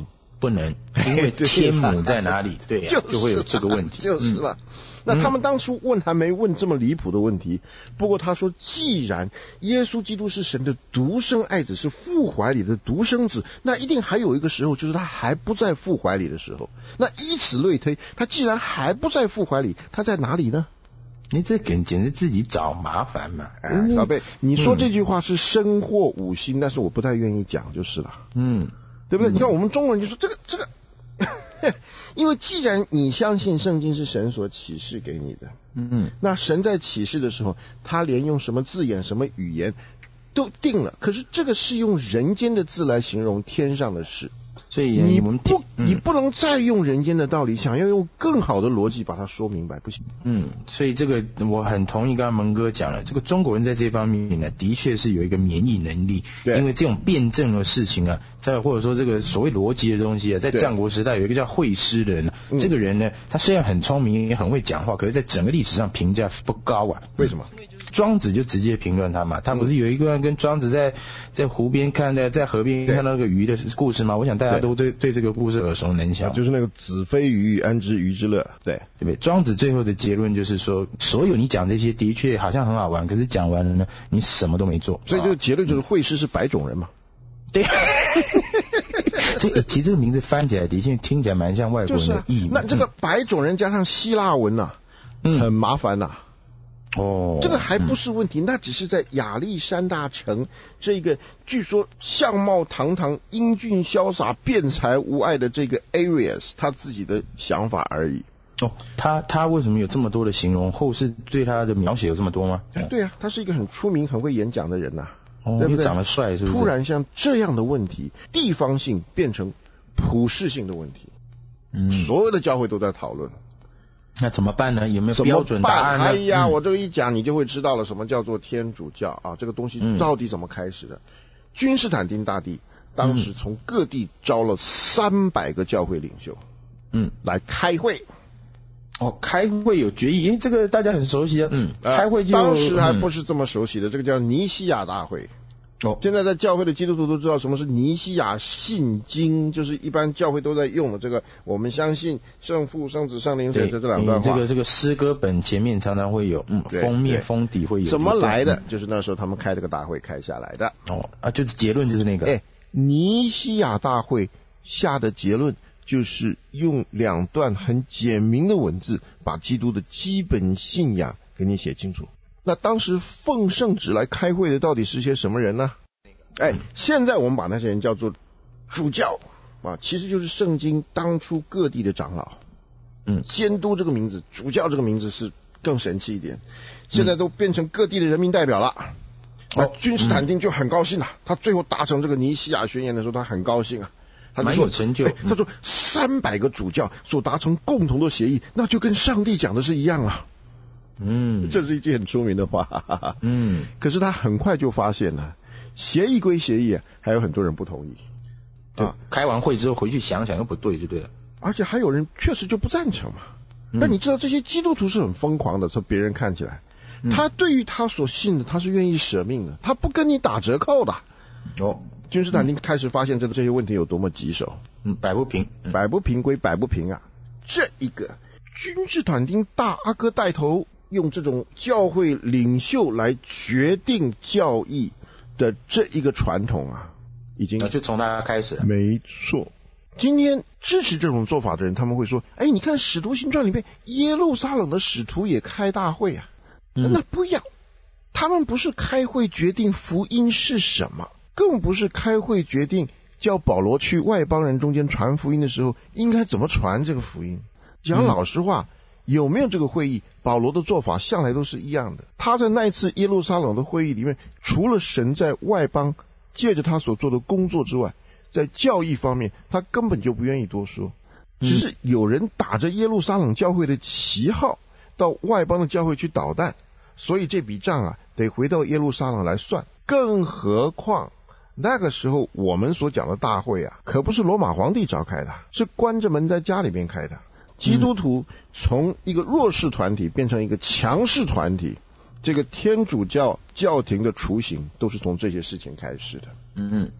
不能，因为天母在哪里？对呀、啊，就会有这个问题。 就是了。嗯那他们当初问还没问这么离谱的问题，不过他说，既然耶稣基督是神的独生爱子，是父怀里的独生子，那一定还有一个时候，就是他还不在父怀里的时候。那以此类推，他既然还不在父怀里，他在哪里呢？ 你这简简直自己找麻烦嘛！ 哎，小贝，你说这句话是深获五心，嗯、但是我不太愿意讲，就是了。嗯，对不对？嗯、你看我们中国人就说这个这个。因为既然你相信圣经是神所启示给你的，嗯，那神在启示的时候，他连用什么字眼、什么语言都定了。可是这个是用人间的字来形容天上的事， 所以你不、嗯、你不能再用人间的道理，想要用更好的逻辑把它说明白，不行。 嗯，所以这个我很同意刚刚蒙哥讲了，这个中国人在这方面呢，的确是有一个免疫能力，对，因为这种辩证的事情啊，在或者说这个所谓逻辑的东西啊，在战国时代有一个叫惠施的人，这个人呢，他虽然很聪明也很会讲话，可是在整个历史上评价不高啊。 为什么？ 庄子就直接评论他嘛，他不是有一个跟庄子在在湖边看的，在河边看到那个鱼的故事吗？我想大家都对对这个故事耳熟能详， 就是那个子非鱼，安知鱼之乐，对对不对？庄子最后的结论就是说，所有你讲这些的确好像很好玩，可是讲完了呢，你什么都没做。 所以这个结论就是惠施是白种人嘛？ 对。这其实这个名字翻起来的确听起来蛮像外国人的意义、 就是啊。那这个白种人加上希腊文啊，嗯、很麻烦呐、啊。哦，这个还不是问题，嗯、那只是在亚历山大城这个据说相貌堂堂、英俊潇洒、辩才无碍的这个 Arius 他自己的想法而已。 哦，他他为什么有这么多的形容？后世对他的描写有这么多吗？ 哎，对啊，他是一个很出名、很会演讲的人呐、啊。 哦，对不对？长得帅是不是？ 突然像这样的问题，地方性变成普世性的问题，嗯，所有的教会都在讨论。 那怎么办呢？有没有标准答案呢？ 哎呀，嗯、我这个一讲，你就会知道了什么叫做天主教啊！这个东西到底怎么开始的？嗯、君士坦丁大帝当时从各地招了三百个教会领袖，嗯，来开会。 哦，开会有决议，诶，这个大家很熟悉啊。嗯，呃、开会就当时还不是这么熟悉的，嗯、这个叫尼西亚大会。哦，现在在教会的基督徒都知道什么是尼西亚信经，就是一般教会都在用的这个，我们相信圣父、圣子、圣灵神这两段话。 这个这个诗歌本前面常常会有，嗯，封面封底会有。 怎么来的？就是那时候他们开这个大会开下来的。 哦啊，就是结论就是那个。 哎，尼西亚大会下的结论就是用两段很简明的文字，把基督的基本信仰给你写清楚。那当时奉圣旨来开会的到底是些什么人呢？哎，现在我们把那些人叫做主教啊，其实就是圣经当初各地的长老。嗯，监督这个名字，主教这个名字是更神气一点。现在都变成各地的人民代表了。那、嗯、君士坦丁就很高兴啊，他最后达成这个尼西亚宣言的时候，他很高兴啊。他蛮有成就。 他说三百个主教所达成共同的协议，那就跟上帝讲的是一样啊。嗯，这是一句很出名的话。哈哈哈嗯，可是他很快就发现了，协议归协议啊，还有很多人不同意。 啊，开完会之后回去想想又不对，就对了。 而且还有人确实就不赞成嘛。嗯、但你知道这些基督徒是很疯狂的，从别人看起来，嗯、他对于他所信的，他是愿意舍命的，他不跟你打折扣的。哦，君士坦丁开始发现这个这些问题有多么棘手。 嗯，摆不平， 嗯、摆不平归摆不平啊。这一个君士坦丁大阿哥带头，用这种教会领袖来决定教义的这一个传统啊，已经就从他开始了。 没错。今天支持这种做法的人，他们会说：“哎，你看《使徒行传》里面，耶路撒冷的使徒也开大会啊。嗯”那不一样，他们不是开会决定福音是什么，更不是开会决定叫保罗去外邦人中间传福音的时候应该怎么传这个福音。讲老实话，嗯、有没有这个会议，保罗的做法向来都是一样的。他在那一次耶路撒冷的会议里面，除了神在外邦借着他所做的工作之外，在教义方面他根本就不愿意多说。只是有人打着耶路撒冷教会的旗号到外邦的教会去捣蛋，所以这笔账啊得回到耶路撒冷来算。更何况那个时候我们所讲的大会啊，可不是罗马皇帝召开的，是关着门在家里面开的。基督徒从一个弱势团体变成一个强势团体，这个天主教教廷的雏形都是从这些事情开始的。嗯嗯，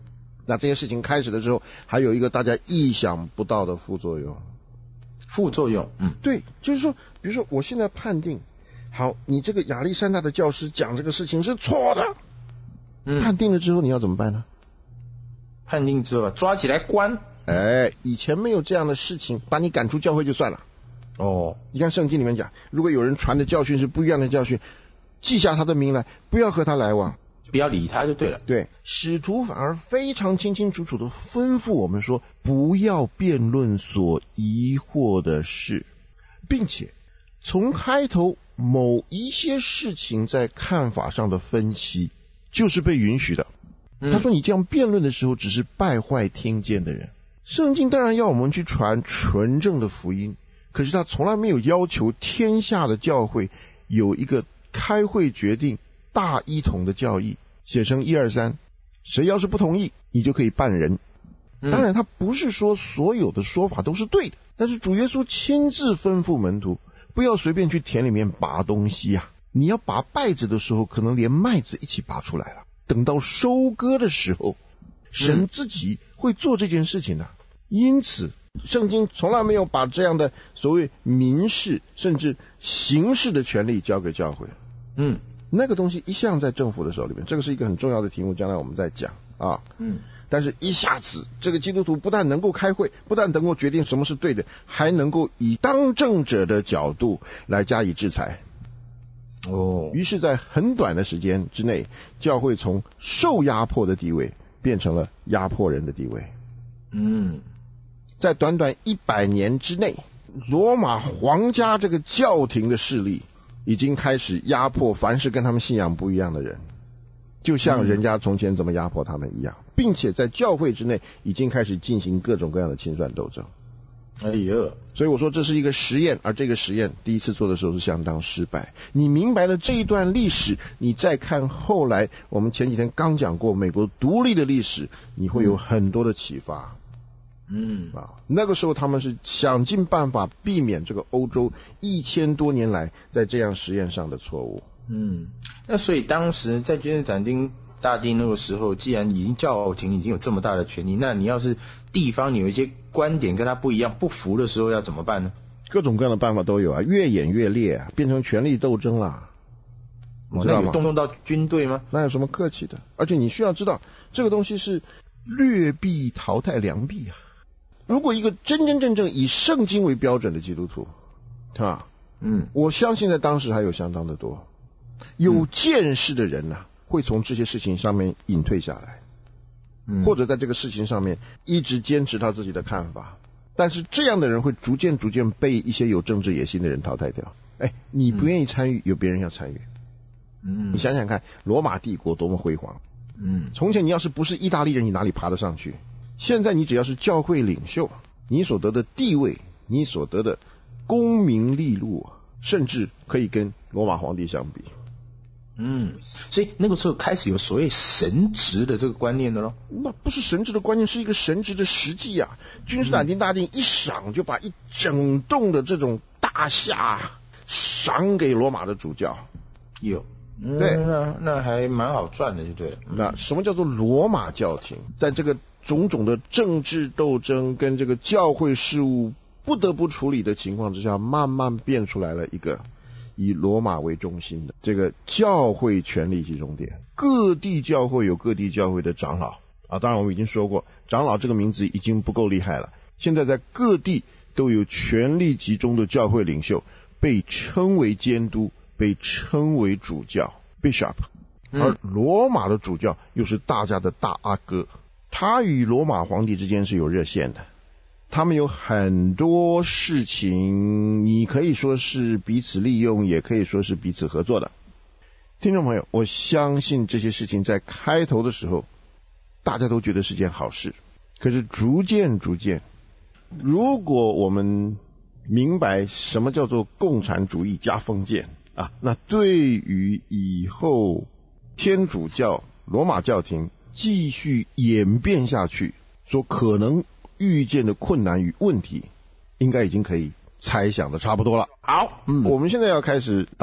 那这些事情开始的时候，还有一个大家意想不到的副作用。 副作用，嗯， 对，就是说，比如说我现在判定，好，你这个亚历山大的教师讲这个事情是错的，嗯，判定了之后你要怎么办呢？ 判定之后抓起来关。 哎，以前没有这样的事情，把你赶出教会就算了。哦，你看圣经里面讲，如果有人传的教训是不一样的教训，记下他的名来，不要和他来往， 不要理他就对了。 对，使徒反而非常清清楚楚的吩咐我们说，不要辩论所疑惑的事，并且从开头某一些事情在看法上的分析就是被允许的。嗯、他说你这样辩论的时候只是败坏听见的人。圣经当然要我们去传纯正的福音，可是他从来没有要求天下的教会有一个开会决定大一统的教义，写成一二三，谁要是不同意你就可以办人。当然他不是说所有的说法都是对的，但是主耶稣亲自吩咐门徒不要随便去田里面拔东西啊，你要拔稗子的时候可能连麦子一起拔出来了，等到收割的时候神自己会做这件事情的。因此圣经从来没有把这样的所谓民事甚至刑事的权利交给教会。嗯，那个东西一向在政府的手里面，这个是一个很重要的题目，将来我们再讲啊。嗯，但是一下子这个基督徒不但能够开会，不但能够决定什么是对的，还能够以当政者的角度来加以制裁。哦，于是在很短的时间之内，教会从受压迫的地位变成了压迫人的地位。嗯，在短短一百年之内，罗马皇家这个教廷的势力已经开始压迫凡是跟他们信仰不一样的人，就像人家从前怎么压迫他们一样，并且在教会之内已经开始进行各种各样的清算斗争。哎呀，所以我说这是一个实验，而这个实验第一次做的时候是相当失败。你明白了这一段历史，你再看后来我们前几天刚讲过美国独立的历史，你会有很多的启发。嗯啊，那个时候他们是想尽办法避免这个欧洲一千多年来在这样实验上的错误。嗯， 那所以当时在君士坦丁大帝那个时候，既然已经教廷已经有这么大的权力，那你要是地方你有一些观点跟他不一样不服的时候要怎么办呢？ 各种各样的办法都有啊，越演越烈啊，变成权力斗争啦。 你知道吗？那有动用到军队吗？ 那有什么客气的？而且你需要知道，这个东西是劣币淘汰良币啊。如果一个真真正正以圣经为标准的基督徒啊，嗯，我相信在当时还有相当的多有见识的人呢、啊，会从这些事情上面隐退下来，嗯，或者在这个事情上面一直坚持他自己的看法，但是这样的人会逐渐逐渐被一些有政治野心的人淘汰掉。哎，你不愿意参与，有别人要参与。嗯，你想想看，罗马帝国多么辉煌。嗯，从前你要是不是意大利人，你哪里爬得上去？现在你只要是教会领袖，你所得的地位，你所得的功名利禄，甚至可以跟罗马皇帝相比。 嗯，所以那个时候开始有所谓神职的这个观念的咯。 那不是神职的观念，是一个神职的实际啊。君士坦丁大帝一赏就把一整栋的这种大厦赏给罗马的主教。 有。嗯、对，那那还蛮好赚的，就对了。 嗯、那什么叫做罗马教廷？在这个种种的政治斗争跟这个教会事务不得不处理的情况之下，慢慢变出来了一个以罗马为中心的这个教会权力集中点。各地教会有各地教会的长老啊，当然我们已经说过，长老这个名字已经不够厉害了。现在在各地都有权力集中的教会领袖，被称为监督，被称为主教 bishop， 而罗马的主教又是大家的大阿哥，他与罗马皇帝之间是有热线的，他们有很多事情你可以说是彼此利用，也可以说是彼此合作的。听众朋友，我相信这些事情在开头的时候大家都觉得是件好事，可是逐渐逐渐，如果我们明白什么叫做共产主义加封建啊，那对于以后天主教罗马教廷继续演变下去所可能遇见的困难与问题，应该已经可以猜想的差不多了。好，嗯，我们现在要开始答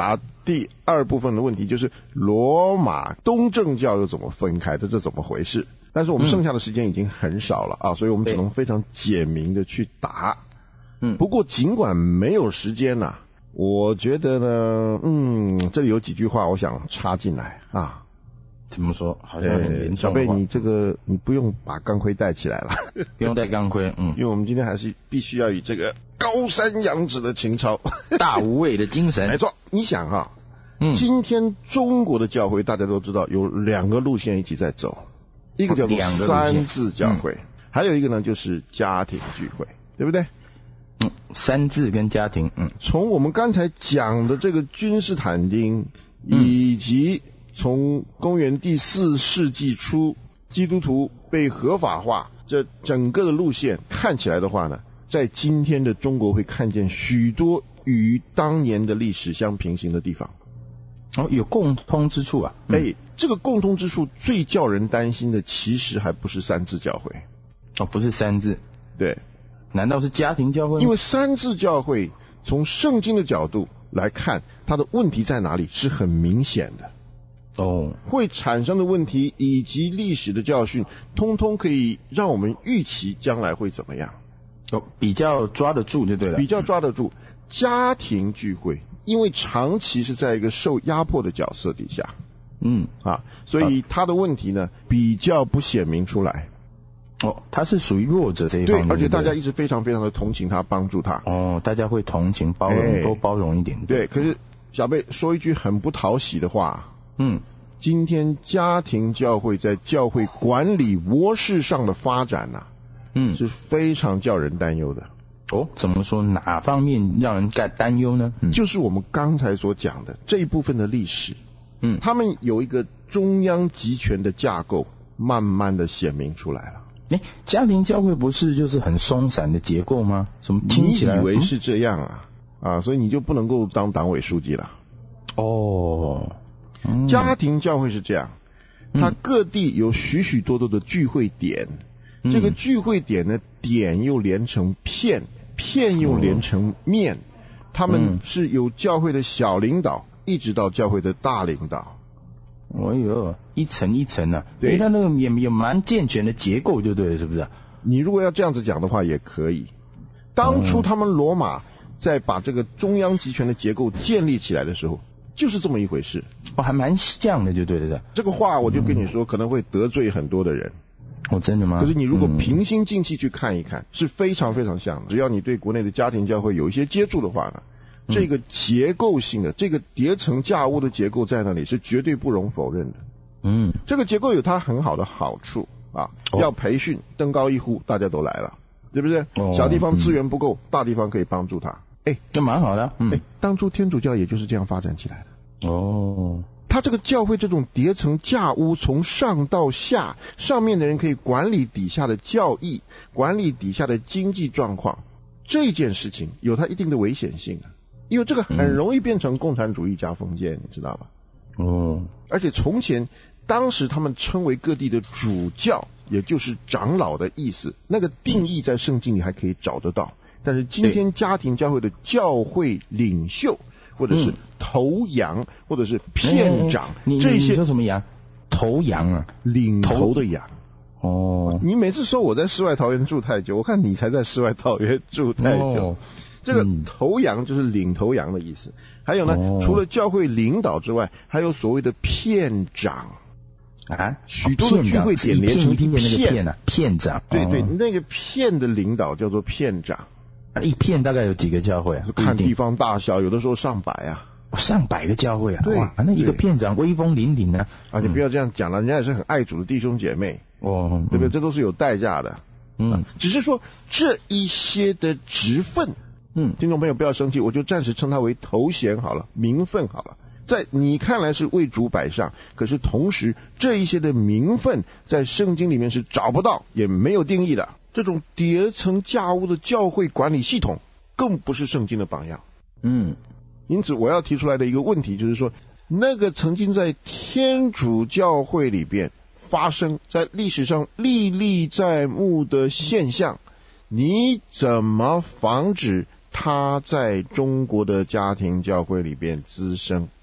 第二部分的问题就是罗马东正教又怎么分开的，这怎么回事？但是我们剩下的时间已经很少了、嗯、啊，所以我们只能非常简明的去答。嗯，不过尽管没有时间呐、啊，我觉得呢，嗯，这里有几句话我想插进来啊。 怎么说？好像很严重的话。 小贝，你这个你不用把钢盔戴起来了， 不用戴钢盔，嗯， 因为我们今天还是必须要以这个高山仰止的情操、 大无畏的精神。 没错，你想哈、啊，嗯，今天中国的教会大家都知道有两个路线一起在走，一个叫做三字教会，嗯、还有一个呢就是家庭聚会，对不对？ 嗯，三字跟家庭，嗯， 从我们刚才讲的这个君士坦丁，以及从公元第四世纪初基督徒被合法化，这整个的路线看起来的话呢，在今天的中国会看见许多与当年的历史相平行的地方。 哦，有共通之处啊。 嗯、哎，这个共通之处最叫人担心的其实还不是三字教会。 哦，不是三字。 对。 难道是家庭教会吗？ 因为三字教会从圣经的角度来看，它的问题在哪里是很明显的。 哦， 会产生的问题以及历史的教训，通通可以让我们预期将来会怎么样。 哦，比较抓得住就对了。 比较抓得住。家庭聚会，因为长期是在一个受压迫的角色底下，嗯啊，所以他的问题呢比较不显明出来。 哦，他是属于弱者这一方面。 对，而且大家一直非常非常的同情他，帮助他。 哦，大家会同情、包容，哎、多包容一点。 对，可是小贝说一句很不讨喜的话。嗯，今天家庭教会在教会管理模式上的发展啊，嗯，是非常叫人担忧的。 哦，怎么说？哪方面让人感担忧呢？ 嗯、就是我们刚才所讲的这一部分的历史，嗯，他们有一个中央集权的架构，慢慢的显明出来了。 哎，家庭教会不是就是很松散的结构吗？怎么听起来？ 你以为是这样啊？嗯、啊，所以你就不能够当党委书记了。 哦。 嗯、家庭教会是这样，它各地有许许多多的聚会点，嗯、这个聚会点呢，点又连成片，片又连成面，他们是由教会的小领导一直到教会的大领导。 哎呦，一层一层啊，对，它那个也也蛮健全的结构，就对了，是不是？ 你如果要这样子讲的话，也可以。当初他们罗马在把这个中央集权的结构建立起来的时候，就是这么一回事。 哦，还蛮像的，就对了。 这个话我就跟你说，嗯、可能会得罪很多的人。 哦，真的吗？ 可是你如果平心静气去看一看，嗯、是非常非常像的。只要你对国内的家庭教会有一些接触的话呢，嗯、这个结构性的、这个叠层架屋的结构在那里是绝对不容否认的。嗯，这个结构有它很好的好处啊，哦、要培训登高一呼，大家都来了，对不对？哦、小地方资源不够，嗯、大地方可以帮助他。哎， 这蛮好的。嗯， 哎，当初天主教也就是这样发展起来的。 哦， 他这个教会这种叠层架屋，从上到下，上面的人可以管理底下的教义，管理底下的经济状况，这件事情有它一定的危险性啊，因为这个很容易变成共产主义加封建，嗯、你知道吧？哦，而且从前当时他们称为各地的主教，也就是长老的意思，那个定义在圣经里还可以找得到。但是今天家庭教会的教会领袖，或者是头羊，或者是片长， 嗯、 这些你说什么羊？头羊啊， 领头的羊。 哦， 你每次说我在世外桃源住太久，我看你才在世外桃源住太久。哦、这个头羊就是领头羊的意思。还有呢，哦、除了教会领导之外，还有所谓的片长。 啊， 许多的聚会点连成一片啊，片长。 对对，那个片的领导叫做片长。 一片大概有几个教会啊？ 看地方大小，有的时候上百啊， 上百个教会啊！ 对， 哇，那一个片长威风凛凛啊！ 啊，你不要这样讲了，人家也是很爱主的弟兄姐妹哦，对不对？这都是有代价的。嗯，只是说这一些的职分，嗯，听众朋友不要生气，我就暂时称它为头衔好了，名分好了。在你看来是为主摆上，可是同时这一些的名分在圣经里面是找不到，也没有定义的。这种叠层架屋的教会管理系统更不是圣经的榜样。嗯，因此我要提出来的一个问题就是说，那个曾经在天主教会里边发生在历史上历历在目的现象，你怎么防止它在中国的家庭教会里边滋生？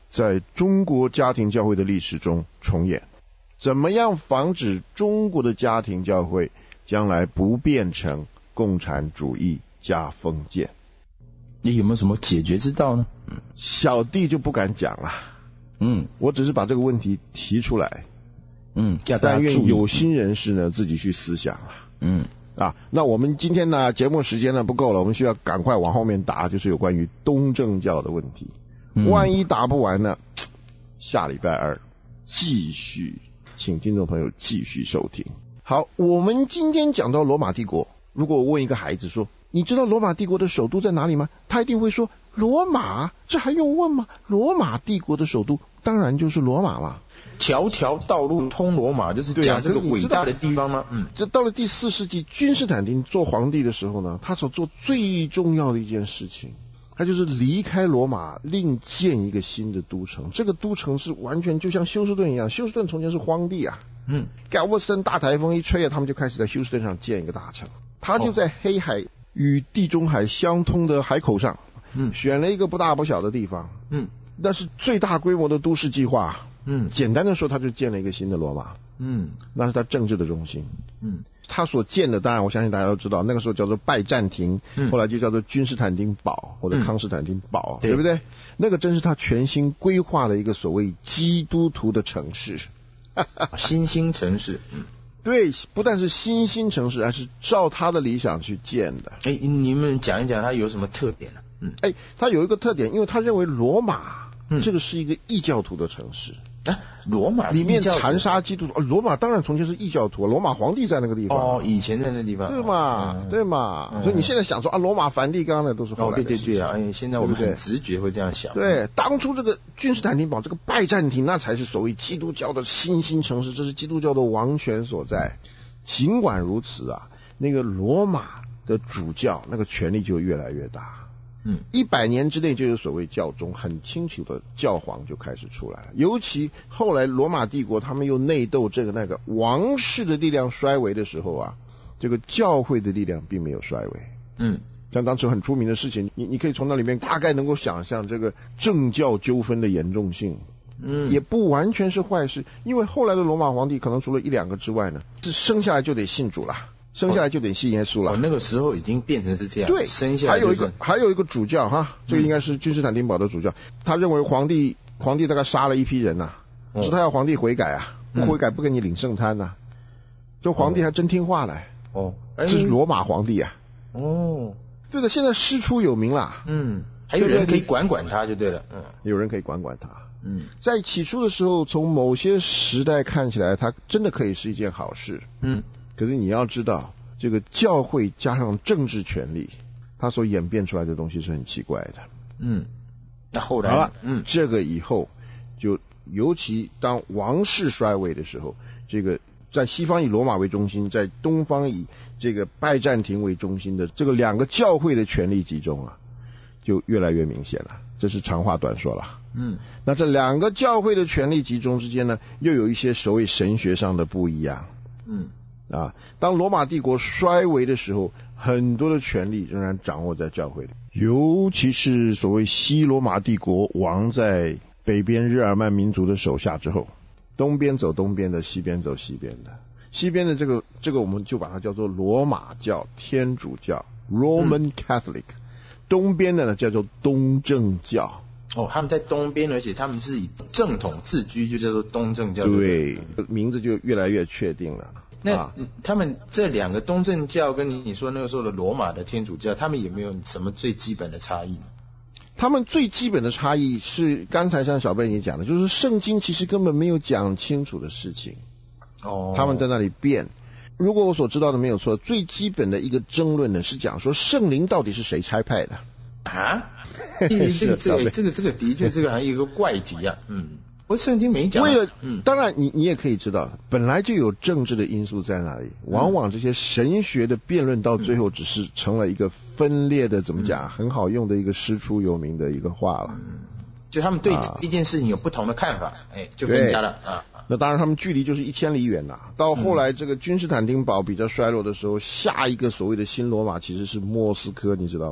在中国家庭教会的历史中重演。怎么样防止中国的家庭教会将来不变成共产主义加封建？ 你有没有什么解决之道呢？ 嗯，小弟就不敢讲了。 嗯， 我只是把这个问题提出来。 嗯， 但愿有心人士呢自己去思想了。 嗯， 啊，那我们今天呢节目时间呢不够了，我们需要赶快往后面答，就是有关于东正教的问题。嗯、万一答不完呢，下礼拜二继续，请听众朋友继续收听。好，我们今天讲到罗马帝国，如果我问一个孩子说，你知道罗马帝国的首都在哪里吗？他一定会说罗马，这还用问吗？罗马帝国的首都当然就是罗马了。 条条道路通罗马，就是讲这个伟大的地方吗？嗯， 这到了第四世纪，君士坦丁做皇帝的时候呢，他所做最重要的一件事情，他就是离开罗马，另建一个新的都城。这个都城是完全就像休斯顿一样，休斯顿从前是荒地啊。嗯，盖沃森大台风一吹啊，他们就开始在休斯顿上建一个大城。他就在黑海与地中海相通的海口上，嗯，选了一个不大不小的地方，嗯，那是最大规模的都市计划。嗯，简单的说，他就建了一个新的罗马。嗯，那是他政治的中心。嗯，他所建的，当然我相信大家都知道，那个时候叫做拜占庭，嗯、后来就叫做君士坦丁堡或者康斯坦丁堡，嗯、对不对？那个真是他全新规划的一个所谓基督徒的城市， 新兴城市。嗯， 对，不但是新兴城市，还是照他的理想去建的。 哎，你们讲一讲它有什么特点呢？ 嗯，哎，它有一个特点，因为他认为罗马，嗯、这个是一个异教徒的城市。 啊，罗马里面残杀基督徒，哦，罗马当然从前是异教徒，罗马皇帝在那个地方。 哦，以前在那地方。 对嘛，嗯、对嘛、嗯。所以你现在想说啊，罗马梵蒂冈呢都是后来的事情。哦，对对对啊， 哎，现在我们很直觉会这样想。 对，当初这个君士坦丁堡这个拜占庭，那才是所谓基督教的新兴城市，这是基督教的王权所在。尽管如此啊，那个罗马的主教那个权力就越来越大。嗯，一百年之内就有所谓教宗，很清楚的教皇就开始出来了。尤其后来罗马帝国他们又内斗这个那个，王室的力量衰微的时候啊，这个教会的力量并没有衰微。嗯，像当时很出名的事情，你你可以从那里面大概能够想象这个政教纠纷的严重性。嗯，也不完全是坏事，因为后来的罗马皇帝可能除了一两个之外呢，是生下来就得信主了。生下来就得信耶稣了。 哦，那个时候已经变成是这样。 对， 生下来、 就是、还有一个还有一个主教哈，这个应该是君士坦丁堡的主教，嗯、他认为皇帝皇帝大概杀了一批人呐、啊，哦、是他要皇帝悔改啊，不悔改不给你领圣餐呐、啊。这、嗯、皇帝还真听话嘞。哦，这是罗马皇帝啊。哦，对的，现在师出有名啦。 嗯，还有人可以管管他就对了。嗯， 有人可以管管他。嗯，在起初的时候，从某些时代看起来，他真的可以是一件好事。嗯。可是你要知道，这个教会加上政治权力，它所演变出来的东西是很奇怪的。嗯， 那后来好了，嗯，这个以后就尤其当王室衰微的时候，这个在西方以罗马为中心，在东方以这个拜占庭为中心的这个两个教会的权力集中啊，就越来越明显了。这是长话短说了。嗯，那这两个教会的权力集中之间呢，又有一些所谓神学上的不一样。嗯。啊，当罗马帝国衰微的时候，很多的权力仍然掌握在教会里，尤其是所谓西罗马帝国亡在北边日耳曼民族的手下之后，东边走东边的，西边走西边的，西边的这个这个我们就把它叫做罗马教天主教 Roman Catholic，、嗯、东边的呢叫做东正教。 哦，他们在东边，而且他们是以正统自居，就叫做东正教。 对，名字就越来越确定了。 那、啊、他们这两个东正教跟你说那个时候的罗马的天主教，他们有没有什么最基本的差异？ 他们最基本的差异是刚才像小贝你讲的，就是圣经其实根本没有讲清楚的事情。哦，他们在那里变。如果我所知道的没有错，最基本的一个争论呢是讲说圣灵到底是谁差派的啊？这个这个这个这个的确这个还有一个怪题啊。嗯。我圣经没讲。 为了，嗯，当然你你也可以知道，本来就有政治的因素在那里。往往这些神学的辩论到最后只是成了一个分裂的，怎么讲，很好用的一个师出有名的一个话了。嗯， 就他们对一件事情有不同的看法，哎、啊，就分家了啊。 那当然，他们距离就是一千里远呐。到后来这个君士坦丁堡比较衰落的时候，下一个所谓的新罗马其实是莫斯科，你知道吧？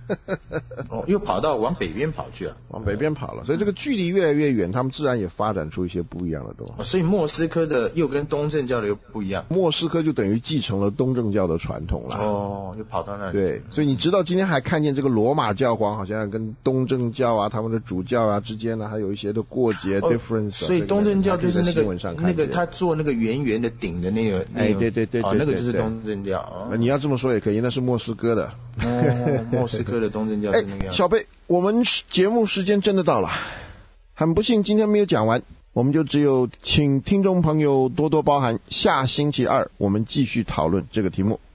哦，又跑到往北边跑去了， 往北边跑了，所以这个距离越来越远，他们自然也发展出一些不一样的东西。 哦、所以莫斯科的又跟东正教的又不一样。 莫斯科就等于继承了东正教的传统了。 哦，又跑到那里。 对，所以你知道今天还看见这个罗马教皇好像跟东正教啊，他们的主教啊之间呢，还有一些的过节、哦、difference、啊。 所以东正教就是那个那个他做那个圆圆的顶的那个， 哎，对对对对， 哦，那个就是东正教。哦、 你要这么说也可以，那是莫斯科的。 哦，莫斯科的东正教是那个样子。 哎，小贝，我们节目时间真的到了，很不幸今天没有讲完，我们就只有请听众朋友多多包涵，下星期二我们继续讨论这个题目。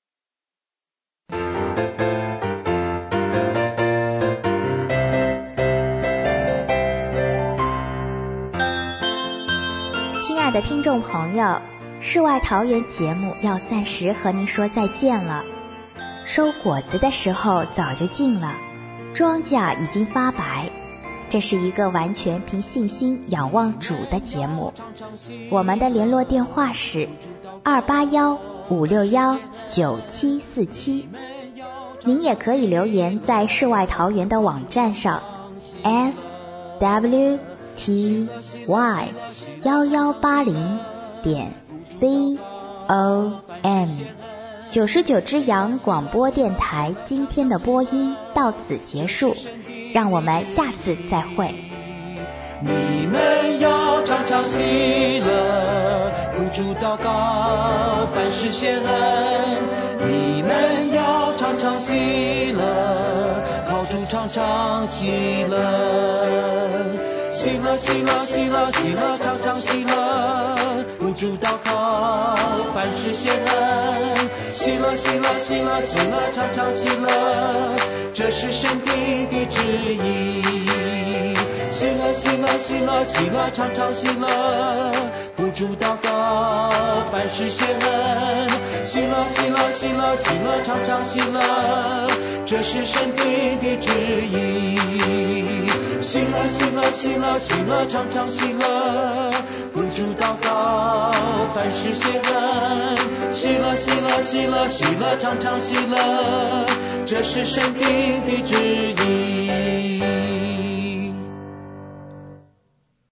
亲爱的听众朋友，世外桃源节目要暂时和您说再见了。收果子的时候早就近了，庄稼已经发白。这是一个完全凭信心仰望主的节目。我们的联络电话是二八幺五六幺九七四七。您也可以留言在世外桃源的网站上 s w t y 一一八零点 c o m。九十九只羊广播电台今天的播音到此结束，让我们下次再会。 你们要常常喜乐，不住祷告，凡事谢恩。你们要常常喜乐，靠主常常喜乐。喜乐喜乐喜乐喜乐常常喜乐，不住祷告，凡事谢恩。喜乐喜乐喜乐喜乐常常喜乐，这是神定的旨意。喜乐喜乐喜乐喜乐常常喜乐，不住祷告，凡事谢恩。喜乐喜乐喜乐喜乐常常喜乐，这是神定的旨意。喜乐喜乐喜乐喜乐常常喜乐，不住祷告，凡事谢恩。喜乐喜乐喜乐喜乐常常喜乐，这是神定的旨意。